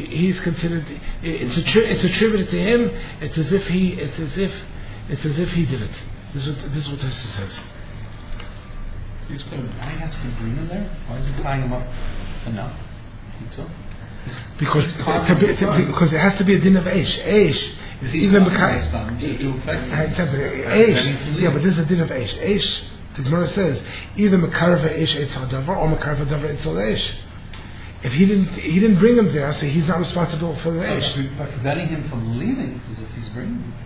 it's attributed to him, it's as if he did it. This is what Tosfos says. Can you explain why he has to bring him there? Why is he tying him up enough? So? Because it has to be a din of Eish. Eish is even B'kayim. Eish, yeah, but this is a din of Eish. Eish, the Gemara says, either Mekarav Eish Eitzel Davar or Mekarav Davar Eitzel Eish. If he didn't bring him there, so he's not responsible for the Eish. By preventing him from leaving, it's as if he's bringing him.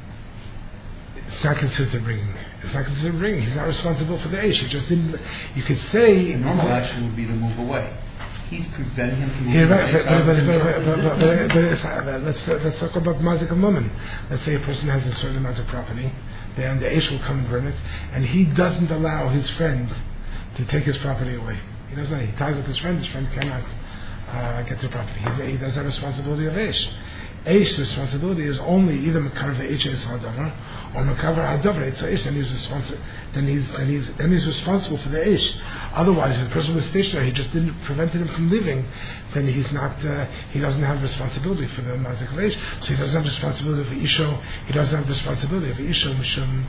It's not considered bringing. He's not responsible for the Eish. He just didn't. You could say the normal action would be to move away. He's preventing him from moving away. But let's talk about Mazik of Mammon. Let's say a person has a certain amount of property, then the Eish will come and burn it, and he doesn't allow his friend to take his property away. He doesn't. He ties up his friend cannot get the property. He does have responsibility of Eish. Eish, the responsibility is only either Mekarav Eish Eitz Hadavar or Mekarav Hadavar Eitz Eish. Then he's responsible for the Eish. Otherwise, if the person was stationary, he just didn't prevented him from leaving. Then he's not. He doesn't have responsibility for the Mazik of Eish. So he doesn't have responsibility for Isho. He doesn't have the responsibility of Isho Mishum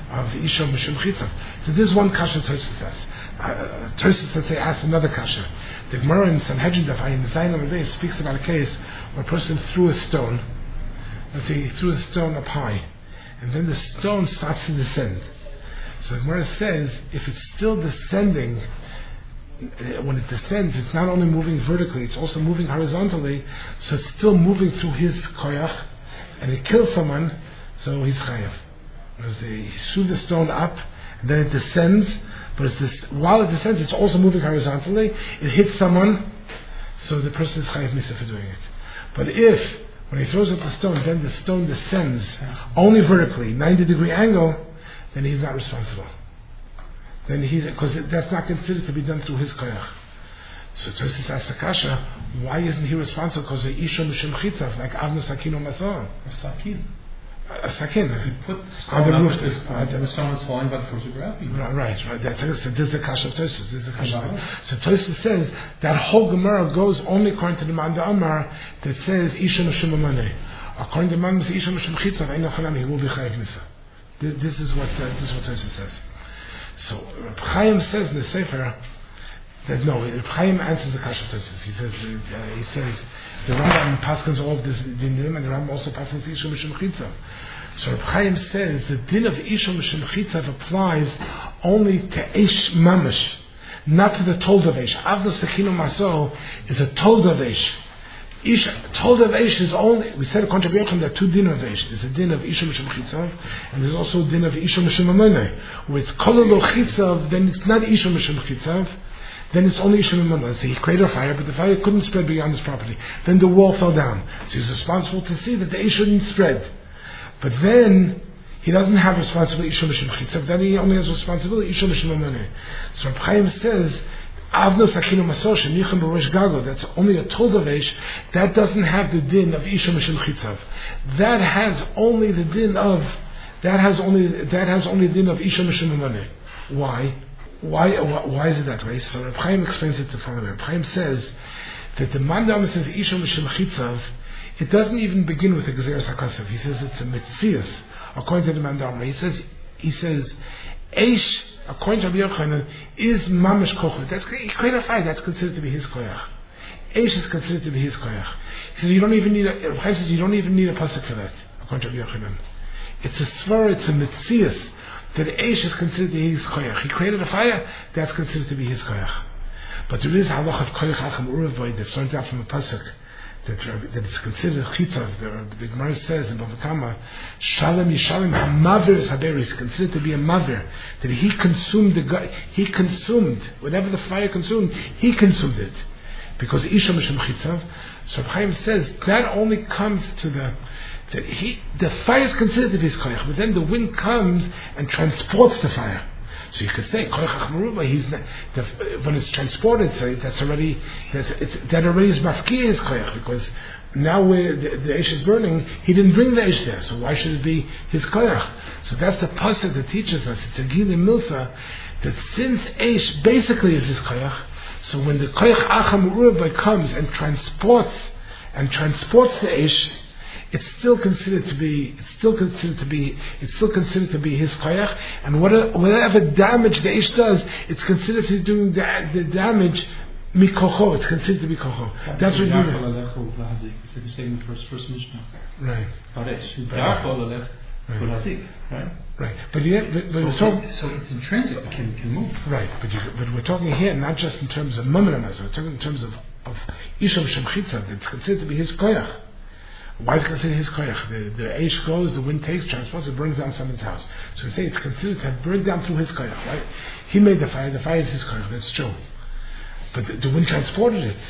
Chitzav. So this is one kasha Tosfos says. Tosfos, let's say, asks another kasha. The Gemara in Sanhedrin Daf Ayin Zayin Amud speaks about a case where a person threw a stone. Let's say he threw a stone up high, and then the stone starts to descend. So the Gemara says, if it's still descending, when it descends, it's not only moving vertically, it's also moving horizontally, so it's still moving through his koyach, and it kills someone, so he's chayav. He threw the stone up, and then it descends, but while it descends, it's also moving horizontally, it hits someone, so the person is chayav misa for doing it. But if, when he throws up the stone, then the stone descends only vertically, 90-degree angle, then he's not responsible. Then because that's not considered to be done through his koyach. So Tosfos asks the kasha, why isn't he responsible? Because of Isha Mishum Chitzav, like Avnu Sakin or Masor. Sakin. A sakin. You put on the roof. The stone is falling by the force of gravity. Right. So this is the kasha of Tosfos. So Tosfos says that whole Gemara goes only according to the Manda Amar that says Isha Mishum Amaneh. According to the Manda Isha Mishum Chitzav, Ein Achanami, he will be chayav misa. This is what Tosfos says. So Reb Chaim says in the Sefer that no, Reb Chaim answers the kasha of Tosfos. He says the Rambam paskins all of this dinim, and the Rambam also paskins Isha Mishum Chitzav. So Reb Chaim says the din of Isha Mishum Chitzav applies only to Eish Mamish, not to the Tolda Eish. Avnu Sakin Maso is a Tolda Eish. Tolda Eish is only, we said according to Yochanan, there are two din of Eish. There's a din of Isha Mishum Chitzav, and there's also a din of Isha Mishum Amoneh. Where it's Kololo Chitzav, then it's not Isha Mishum Chitzav, then it's only Isha Mishum Amoneh. So he created a fire, but the fire couldn't spread beyond his property. Then the wall fell down. So he's responsible to see that the Eish shouldn't spread. But then, he doesn't have responsibility Isha Mishum Chitzav, then he only has responsibility Isha Mishum Amoneh. So Reb Chaim says, Avnu Sakinu Masor Shenichim B'Rosh Gago. That's only a Tolda Eish. That doesn't have the din of Isha Mishum Chitzav. That has only the din of din of Isha Mishum Amoneh. Why? Why is it that way? So Reb Chaim explains it the following. Reb Chaim says that the Mandam says Isha Mishum Chitzav. It doesn't even begin with the Gezeres HaKasav. He says it's a Metzias according to the Mandam. He says Eish, according to Rabbi Yochanan, is mamish kochot. That's he created a fire. That's considered to be his koyach. Eish is considered to be his koyach. He says you don't even need a pasuk for that, according to Rabbi Yochanan. It's a svara, it's a metzias, that Eish is considered to be his koyach. He created a fire, that's considered to be his koyach. But there is halach of koyach acham urev that's learned out from the pasuk, that it's considered chitzav. The Gemara says in Bava Kama, Shalom Yishalom HaMaver is Haber, is considered to be a maver, that he consumed whatever the fire consumed, he consumed it, because Isha Mishum Chitzav. So Chaim says that only comes to the fire is considered to be his koyach, but then the wind comes and transports the fire. So you could say koyach achmaruba. When it's transported, so that already is mafkiya his koyach, because now where the eish is burning, he didn't bring the eish there. So why should it be his koyach? So that's the pasuk that teaches us. It's a gili milsa that since eish basically is his koyach. So when the koyach achmaruba comes and transports the eish, it's still considered to be his koyach, and whatever damage the ish does, it's considered to be doing the damage mikocho. It's considered to be kocho. That's what you mean. So you say in the first Mishnah. Right. Right. But we're talking. So it's intrinsic. It can move. Right. But we're talking here not just in terms of mamalamas. We're talking in terms of isham shemchitza. It's considered to be his koyach. Why is it considered his koyach? The eish goes, the wind takes, transports, it burns down someone's house. So we say it's considered to have burned down through his koyach, right? He made the fire is his koyach, that's true. But the wind transported it.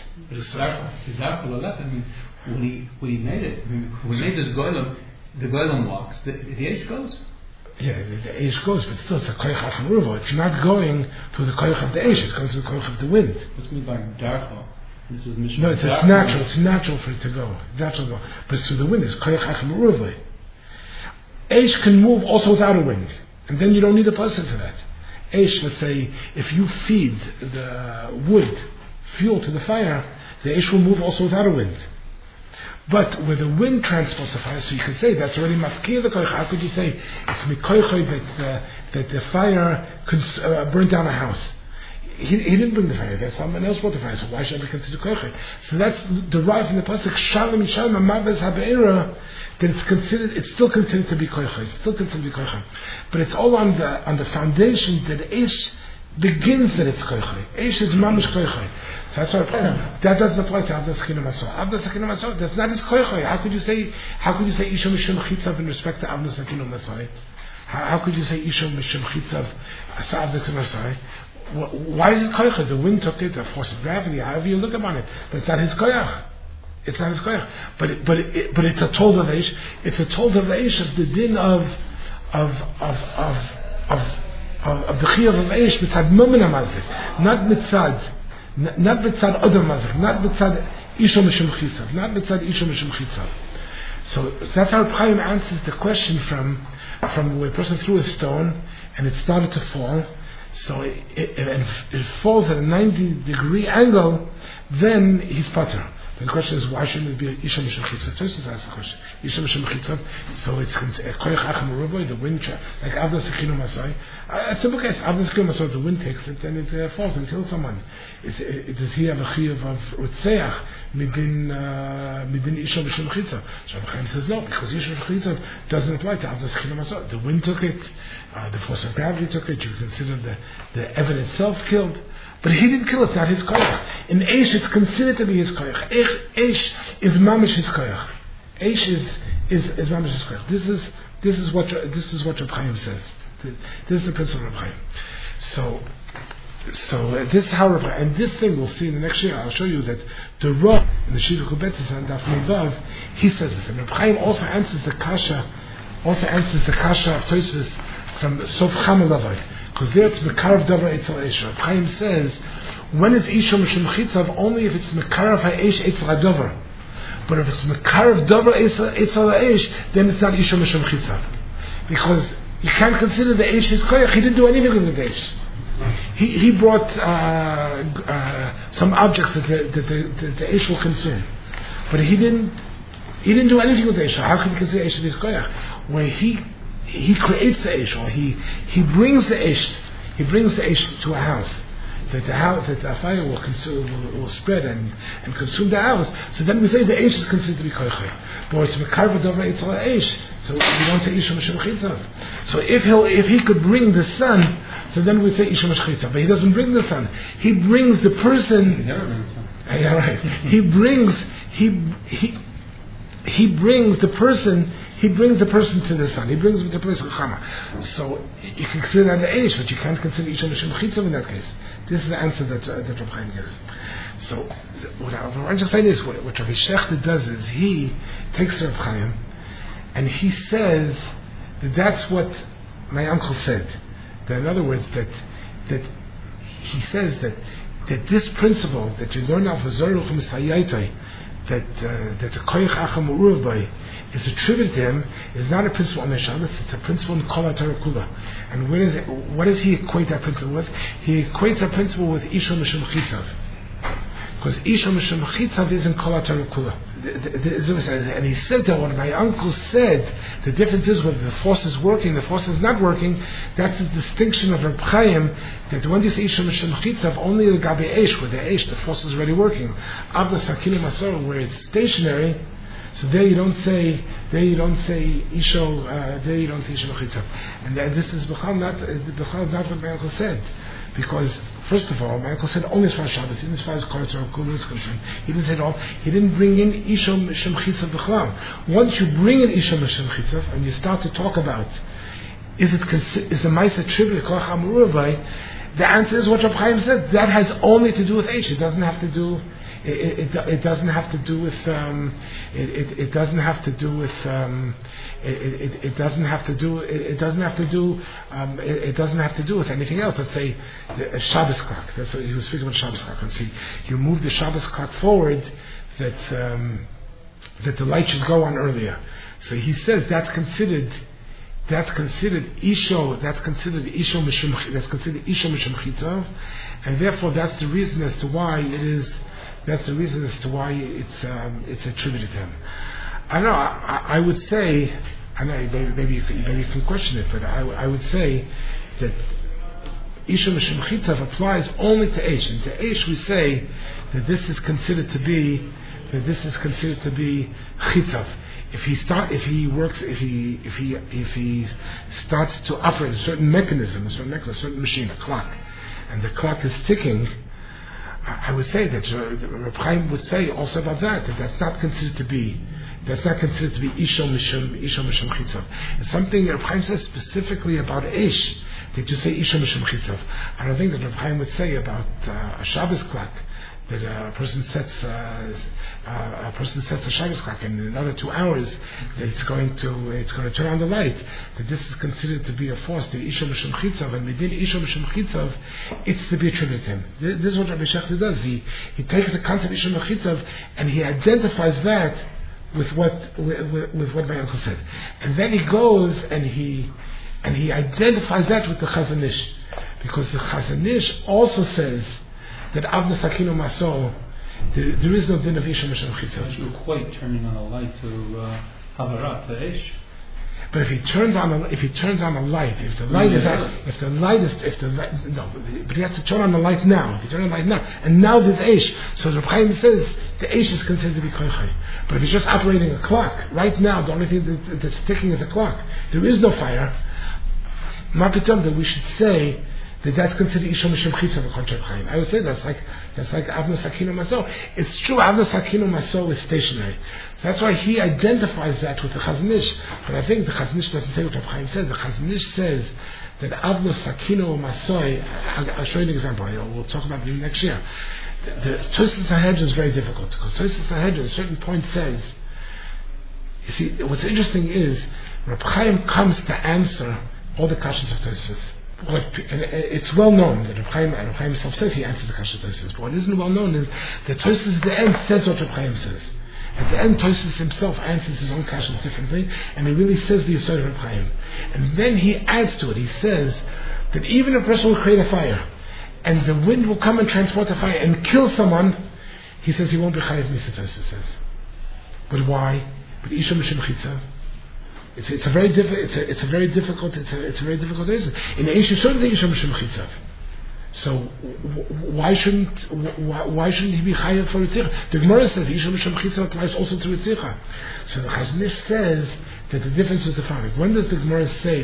I mean, when he made it, when he made this goylem, the goylem walks, the eish goes? Yeah, the eish goes, but still it's a koyach achmaruvo. It's not going through the koyach of the eish, it's going through the koyach of the wind. What's mean by darcho? No, it's natural. It's natural for it to go. Natural to go. But through the wind, it's koyach achmaruvo. Eish can move also without a wind, and then you don't need a person for that. Eish, let's say, if you feed the wood fuel to the fire, the eish will move also without a wind. But where the wind transports the fire, so you can say that's already mafkir the koyach. How could you say it's mikoychoy that the fire burned down a house? He didn't bring the fire there, someone else brought the fire, so why should I be considered koyach? So that's derived from the pasuk Shalom Yishalom HaMaver Habeira, that it's still considered to be koyach. It's still considered to be koyach. But it's all on the foundation that Eish begins that it's koyach. Eish is mamish koyach. So that's why that doesn't apply to Avdas Chino Maso. Avdas Chino Maso, that's not his koyach. How could you say Isha Mishum Chitzav in respect to Avdas Chino Maso? How could you say Isha Mishum Chitzav as Avdas Chino Maso? Why is it koyach? The wind took it, the force of gravity, however you look upon it. That's not his koyach. It's not his koyach. But it's a told of Eish. It's a told of Eish of the din of the chiyuv of Eish mitzad mumina mazik, not mitzad other mazik, not mitzad isha mishum chitzav, not mitzad isha mishum chitzav. So that's how Chaim answers the question from where a person threw a stone and it started to fall. So it falls at a 90-degree angle, then he's pater. The question is, why shouldn't it be Isha Mishum Chitzav? Tosfos asks the question. Isha Mishum Chitzav, so it's koyach achmaruvo, the wind, like Avdas Chino Masai. A simple case, Avdas Chino Masai, the wind takes it and it falls and kills someone. Does he have a chiyuv of Utseach midin Isha Mishum Chitzav? So Chaim says no, because Isha Mishum Chitzav doesn't apply to Avdas Chino Masai. The wind took it, the force of gravity took it, you consider the Evan itself killed. But he didn't kill it, it's not his koyach. In Eish, it's considered to be his koyach. Eish is mamish his koyach. Eish is mamish his koyach. This is what Reb Chaim says. This is the principle of Reb Chaim. So this is how Reb Chaim, and this thing we'll see in the next year. I'll show you that the Rav in the Shira Kubetzis and Daf Mevav, he says this. And Reb Chaim also answers the kasha of Tosfos from Sof Chamalavai. Because there it's Mekarav Davar Eitzel Eish. Chaim says, when is Isha Mishum Chitzav? Only if it's Mekarav HaEish Eitzel HaDavar. But if it's Mekarav Davar Eitzel HaEish, then it's not Isha Mishum Chitzav. Because you can't consider the Eish his koyach. He didn't do anything with the Eish. He brought some objects that the Eish will consume. But he didn't do anything with the Eish. How can he consider Eish his koyach? Where he creates the Eish, or he brings the Eish to a house. that the fire will consume, will spread and consume the house. So then we say the Eish is considered to be koiche. But it's mekarva davar eitzal Eish. So we don't say Isha Mishum Chitzav. So if he could bring the sun, so then we say Isha Mishum Chitzav. But he doesn't bring the sun. He brings the person. He never brings the sun. Yeah, right. He brings the person. He brings the person to the sun. He brings him to the place of Chama. So you can consider that the Eish, but you can't consider Isha Mishum Chitzav in that case. This is the answer that Rav Chaim gives. So what I'm saying is, what Rabbi Shechter does is he takes Rav Chaim and he says that that's what my uncle said. That in other words, that he says that this principle that you learn out of Zoruch Misayaitai, that the Koyach Acham Uruvbai is attributed to him, is not a principle on the Shabbos, it's a principle in Kol HaTorah Kula. And what does he equate that principle with? He equates that principle with Isha Mishum Chitzav. Because Isha Mishum Chitzav is in Kol HaTorah Kula. And he said that when my uncle said the difference is whether the force is working, the force is not working, that's the distinction of Reb Chaim, that when you say Isha Mishum Chitzav, only the Gabi Eish, where the Eish, the force is already working. Avda Sakina Masor, where it's stationary, so there you don't say Isha Chitzav. And this is B'chal not what my uncle said. Because, first of all, my uncle said only as far as Shabbos, even as far as Kol HaTorah Kula is concerned. He didn't say it all. He didn't bring in Isha Mishum Chitzav B'chal. Once you bring in Isha Mishum Chitzav, and you start to talk about, is the Maisa attributed to Koach HaMuruvai, the answer is what Rav Chaim said. That has only to do with Eish. It doesn't have to do. It doesn't have to do with. It doesn't have to do with. It doesn't have to do. It doesn't have to do. It doesn't have to do with anything else. Let's say a Shabbos clock. That's what he was speaking about. Shabbos clock. Let's see. You move the Shabbos clock forward. That the light should go on earlier. So he says that's considered Isha. That's considered Isha Mishum Chitzav, and therefore that's the reason as to why it is. That's the reason as to why it's attributed to him. I don't know. I would say, I know maybe you can question it, but I would say that Isha Mishum Chitzav applies only to Eish. And to Eish we say that this is considered to be Chitzav. If he starts to operate a certain mechanism, a certain machine, a clock, and the clock is ticking, I would say that Reb Chaim would say also about that's not considered to be Isha Mishum Chitzav. It's something Reb Chaim says specifically about Eish, that you say Isha Mishum Chitzav. I don't think that Reb Chaim would say about a Shabbos clock, that a person sets a Shabbos clock, and in another 2 hours that it's going to turn on the light. That this is considered to be a force, the Isha Mishum Chitzav, and within Isha Mishum Chitzav, it's to be attributed to him. This is what Rabbi Shechter does. He takes the concept of Isha Mishum Chitzav and he identifies that with what my uncle said, and then he goes and he identifies that with the Chazon Ish, because the Chazon Ish also says that Avda Sakino Maso, there is no din of Isha Mishum Chitzav. You equate turning on a light to Havarat, to Eish. But if he turns on a light, but he has to turn on the light now. If he turns on the light now, and now there's Eish, so Reb Chaim says the Eish is considered to be koichai. But if he's just operating a clock, right now the only thing that's ticking is a clock. There is no fire. Mapitom that we should say that's considered Isha Mishum Chitzav according to Reb Chaim. I would say that's like Avna Sakino Maso. It's true, Avna Sakino Maso is stationary. So that's why he identifies that with the Chazon Ish. But I think the Chazon Ish doesn't say what Reb Chaim says. The Chazon Ish says that Avna Sakino Maso. I'll show you an example. We'll talk about it next year. The Tosfos HaHedron is very difficult, because Tosfos HaHedron at a certain point says, you see, what's interesting is Reb Chaim comes to answer all the questions of Tosfos. It's well known that Reb Chaim himself says he answers the Kasha Tosfos, but what isn't well known is that Tosfos at the end says what Reb Chaim says. At the end, Tosfos himself answers his own Kashas differently, and he really says the Yesod of Reb Chaim. And then he adds to it. He says that even if a person will create a fire, and the wind will come and transport the fire and kill someone, he says he won't be chayav misa. Tosfos says. But why? But Isha Mishum Chitzav. It's a very difficult reason. In Eish, you shouldn't think Isha Mishum Chitzav. So why shouldn't he be chayav for Ritzicha? The Gemara says Isha Misham Chitza applies also to Ritzicha. So the Chazon Ish says that the difference is the following. When does the Gemara say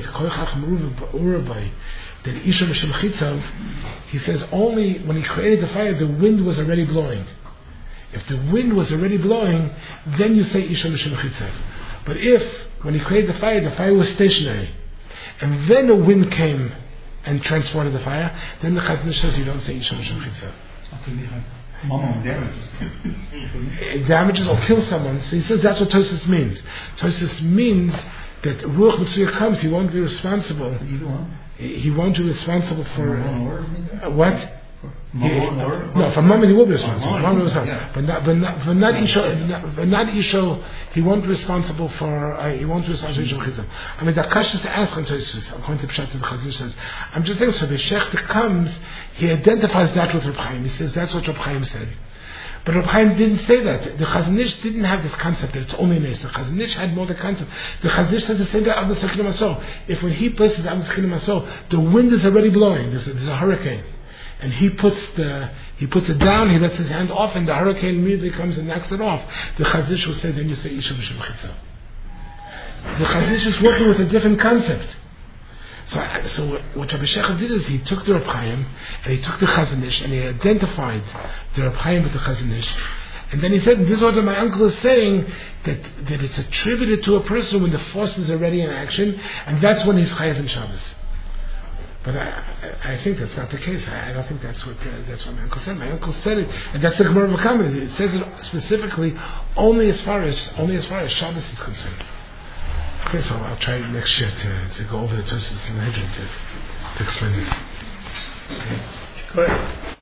that Isha Misham Chitza? He says only when he created the fire, the wind was already blowing. If the wind was already blowing, then you say Isha Misham Chitza. But if when he created the fire was stationary, and then a wind came and transported the fire, then the Chazon Ish says you don't say Isha Misham Chitza. Damages or kill someone. So he says that's what Tosfos means. Tosfos means that Ruach Mitzuyah comes, he won't be responsible. He won't be responsible for what? No, for Mammon he will be responsible. But not Isha. He won't be responsible for. He won't be responsible for Isha. I mean, the Kash is to ask him. According to Pshat, the Chazon says, I'm just saying. So the Sheikh that comes, he identifies that with Reb Chaim. He says that's what Reb Chaim said. But Reb Chaim didn't say that. The Chazon Ish didn't have this concept that it's only Nes. The Chazon Ish had more the concept. The Chazon Ish says the same thing of the Sekinim Asor. If when he places out the Sekinim Asor, the wind is already blowing. There's a hurricane. And he puts it down, he lets his hand off, and the hurricane immediately comes and knocks it off. The Chazon Ish will say, then you say Isha Misham Chitza. The Chazon Ish is working with a different concept. So what Rabbi Sheikha did is he took the Reb Chaim and he took the Chazon Ish and he identified the Reb Chaim with the Chazon Ish. And then he said, this is what my uncle is saying, that it's attributed to a person when the force is already in action, and that's when he's Chayav in Shabbos. But I think that's not the case. I don't think that's what my uncle said. My uncle said it, and that's the Gemara V'Kamid. It says it specifically only as far as Shabbos is concerned. Okay, so I'll try next year to go over the Tosfos and Sanhedrin to explain this. Okay. Go ahead.